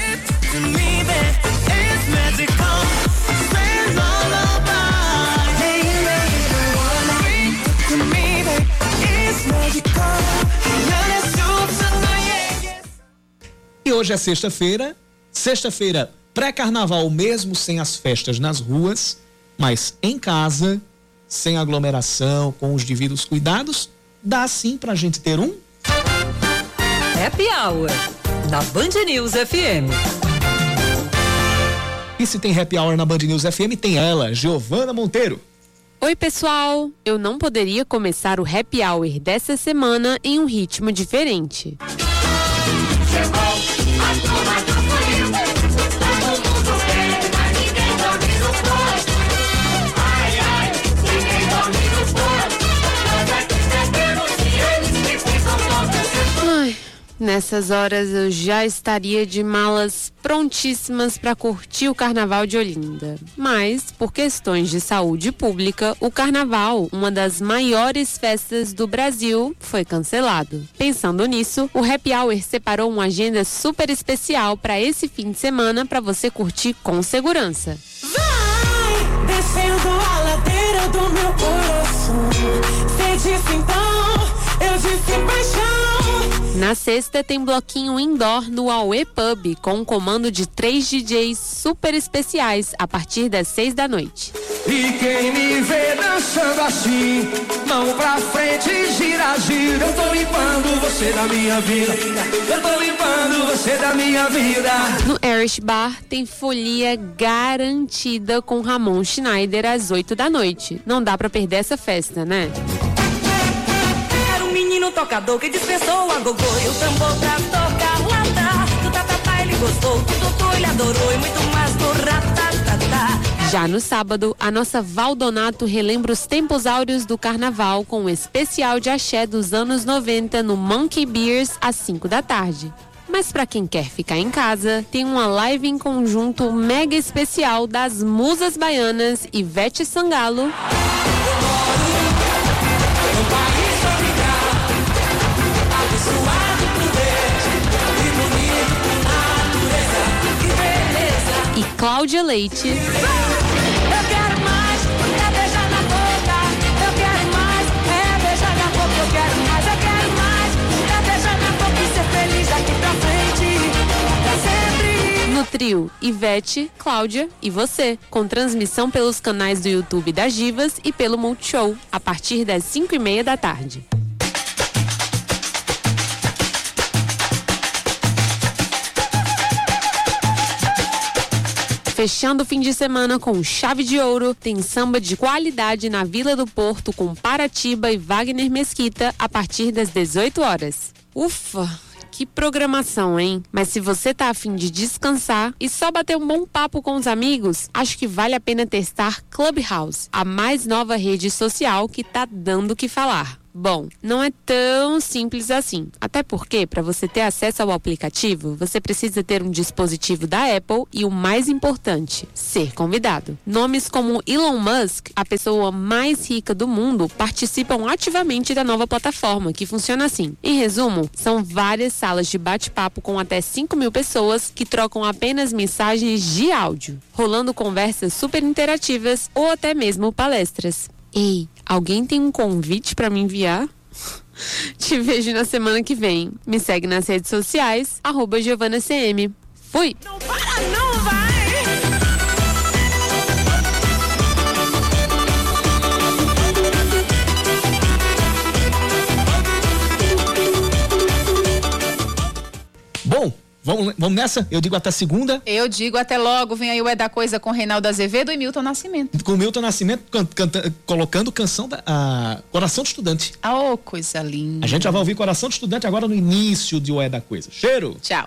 E hoje é sexta-feira, sexta-feira pré-carnaval mesmo sem as festas nas ruas, mas em casa, sem aglomeração, com os devidos cuidados, dá sim pra gente ter um Happy Hour na Band News F M. E se tem Happy Hour na Band News F M, tem ela, Giovana Monteiro. Oi, pessoal! Eu não poderia começar o Happy Hour dessa semana em um ritmo diferente. Ai, nessas horas eu já estaria de malas prontíssimas para curtir o Carnaval de Olinda. Mas, por questões de saúde pública, o Carnaval, uma das maiores festas do Brasil, foi cancelado. Pensando nisso, o Happy Hour separou uma agenda super especial para esse fim de semana para você curtir com segurança. Vai descendo a ladeira do meu coração. Cê disse então, eu disse paixão. Na sexta tem bloquinho indoor no Aue Pub, com um comando de três D Js super especiais a partir das seis da noite. E quem me vê dançando assim, mão pra frente, gira, gira. Eu tô limpando você da minha vida. Eu tô limpando você da minha vida. No Irish Bar tem folia garantida com Ramon Schneider às oito da noite. Não dá pra perder essa festa, né? Menino tocador que dispensou a gogô e o tambor pra tocar lata. Do tatapá ele gostou, tudo tu ele adorou e muito mais do ratatatá. Já no sábado, a nossa Valdonato relembra os tempos áureos do Carnaval com um especial de axé dos anos noventa no Monkey Beers às cinco da tarde. Mas para quem quer ficar em casa, tem uma live em conjunto mega especial das musas baianas Ivete Sangalo e Cláudia Leite. No trio Ivete, Cláudia e você, com transmissão pelos canais do YouTube das Divas e pelo Multishow, a partir das cinco e meia da tarde. Fechando o fim de semana com chave de ouro, tem samba de qualidade na Vila do Porto com Paratiba e Wagner Mesquita a partir das dezoito horas. Ufa! Que programação, hein? Mas se você tá a fim de descansar e só bater um bom papo com os amigos, acho que vale a pena testar Clubhouse, a mais nova rede social que tá dando o que falar. Bom, não é tão simples assim. Até porque, para você ter acesso ao aplicativo, você precisa ter um dispositivo da Apple e o mais importante, ser convidado. Nomes como Elon Musk, a pessoa mais rica do mundo, participam ativamente da nova plataforma, que funciona assim. Em resumo, são várias salas de bate-papo com até cinco mil pessoas que trocam apenas mensagens de áudio, rolando conversas super interativas ou até mesmo palestras. Ei, alguém tem um convite para me enviar? Te vejo na semana que vem. Me segue nas redes sociais, arroba Giovana C M. Fui! Não para, não vai! Bom, vamos, vamos nessa? Eu digo até segunda. Eu digo até logo. Vem aí o É da Coisa com Reinaldo Azevedo e Milton Nascimento. Com Milton Nascimento can, canta, colocando canção da a, Coração de Estudante. Oh, coisa linda. A gente já vai ouvir Coração de Estudante agora no início de O É da Coisa. Cheiro! Tchau.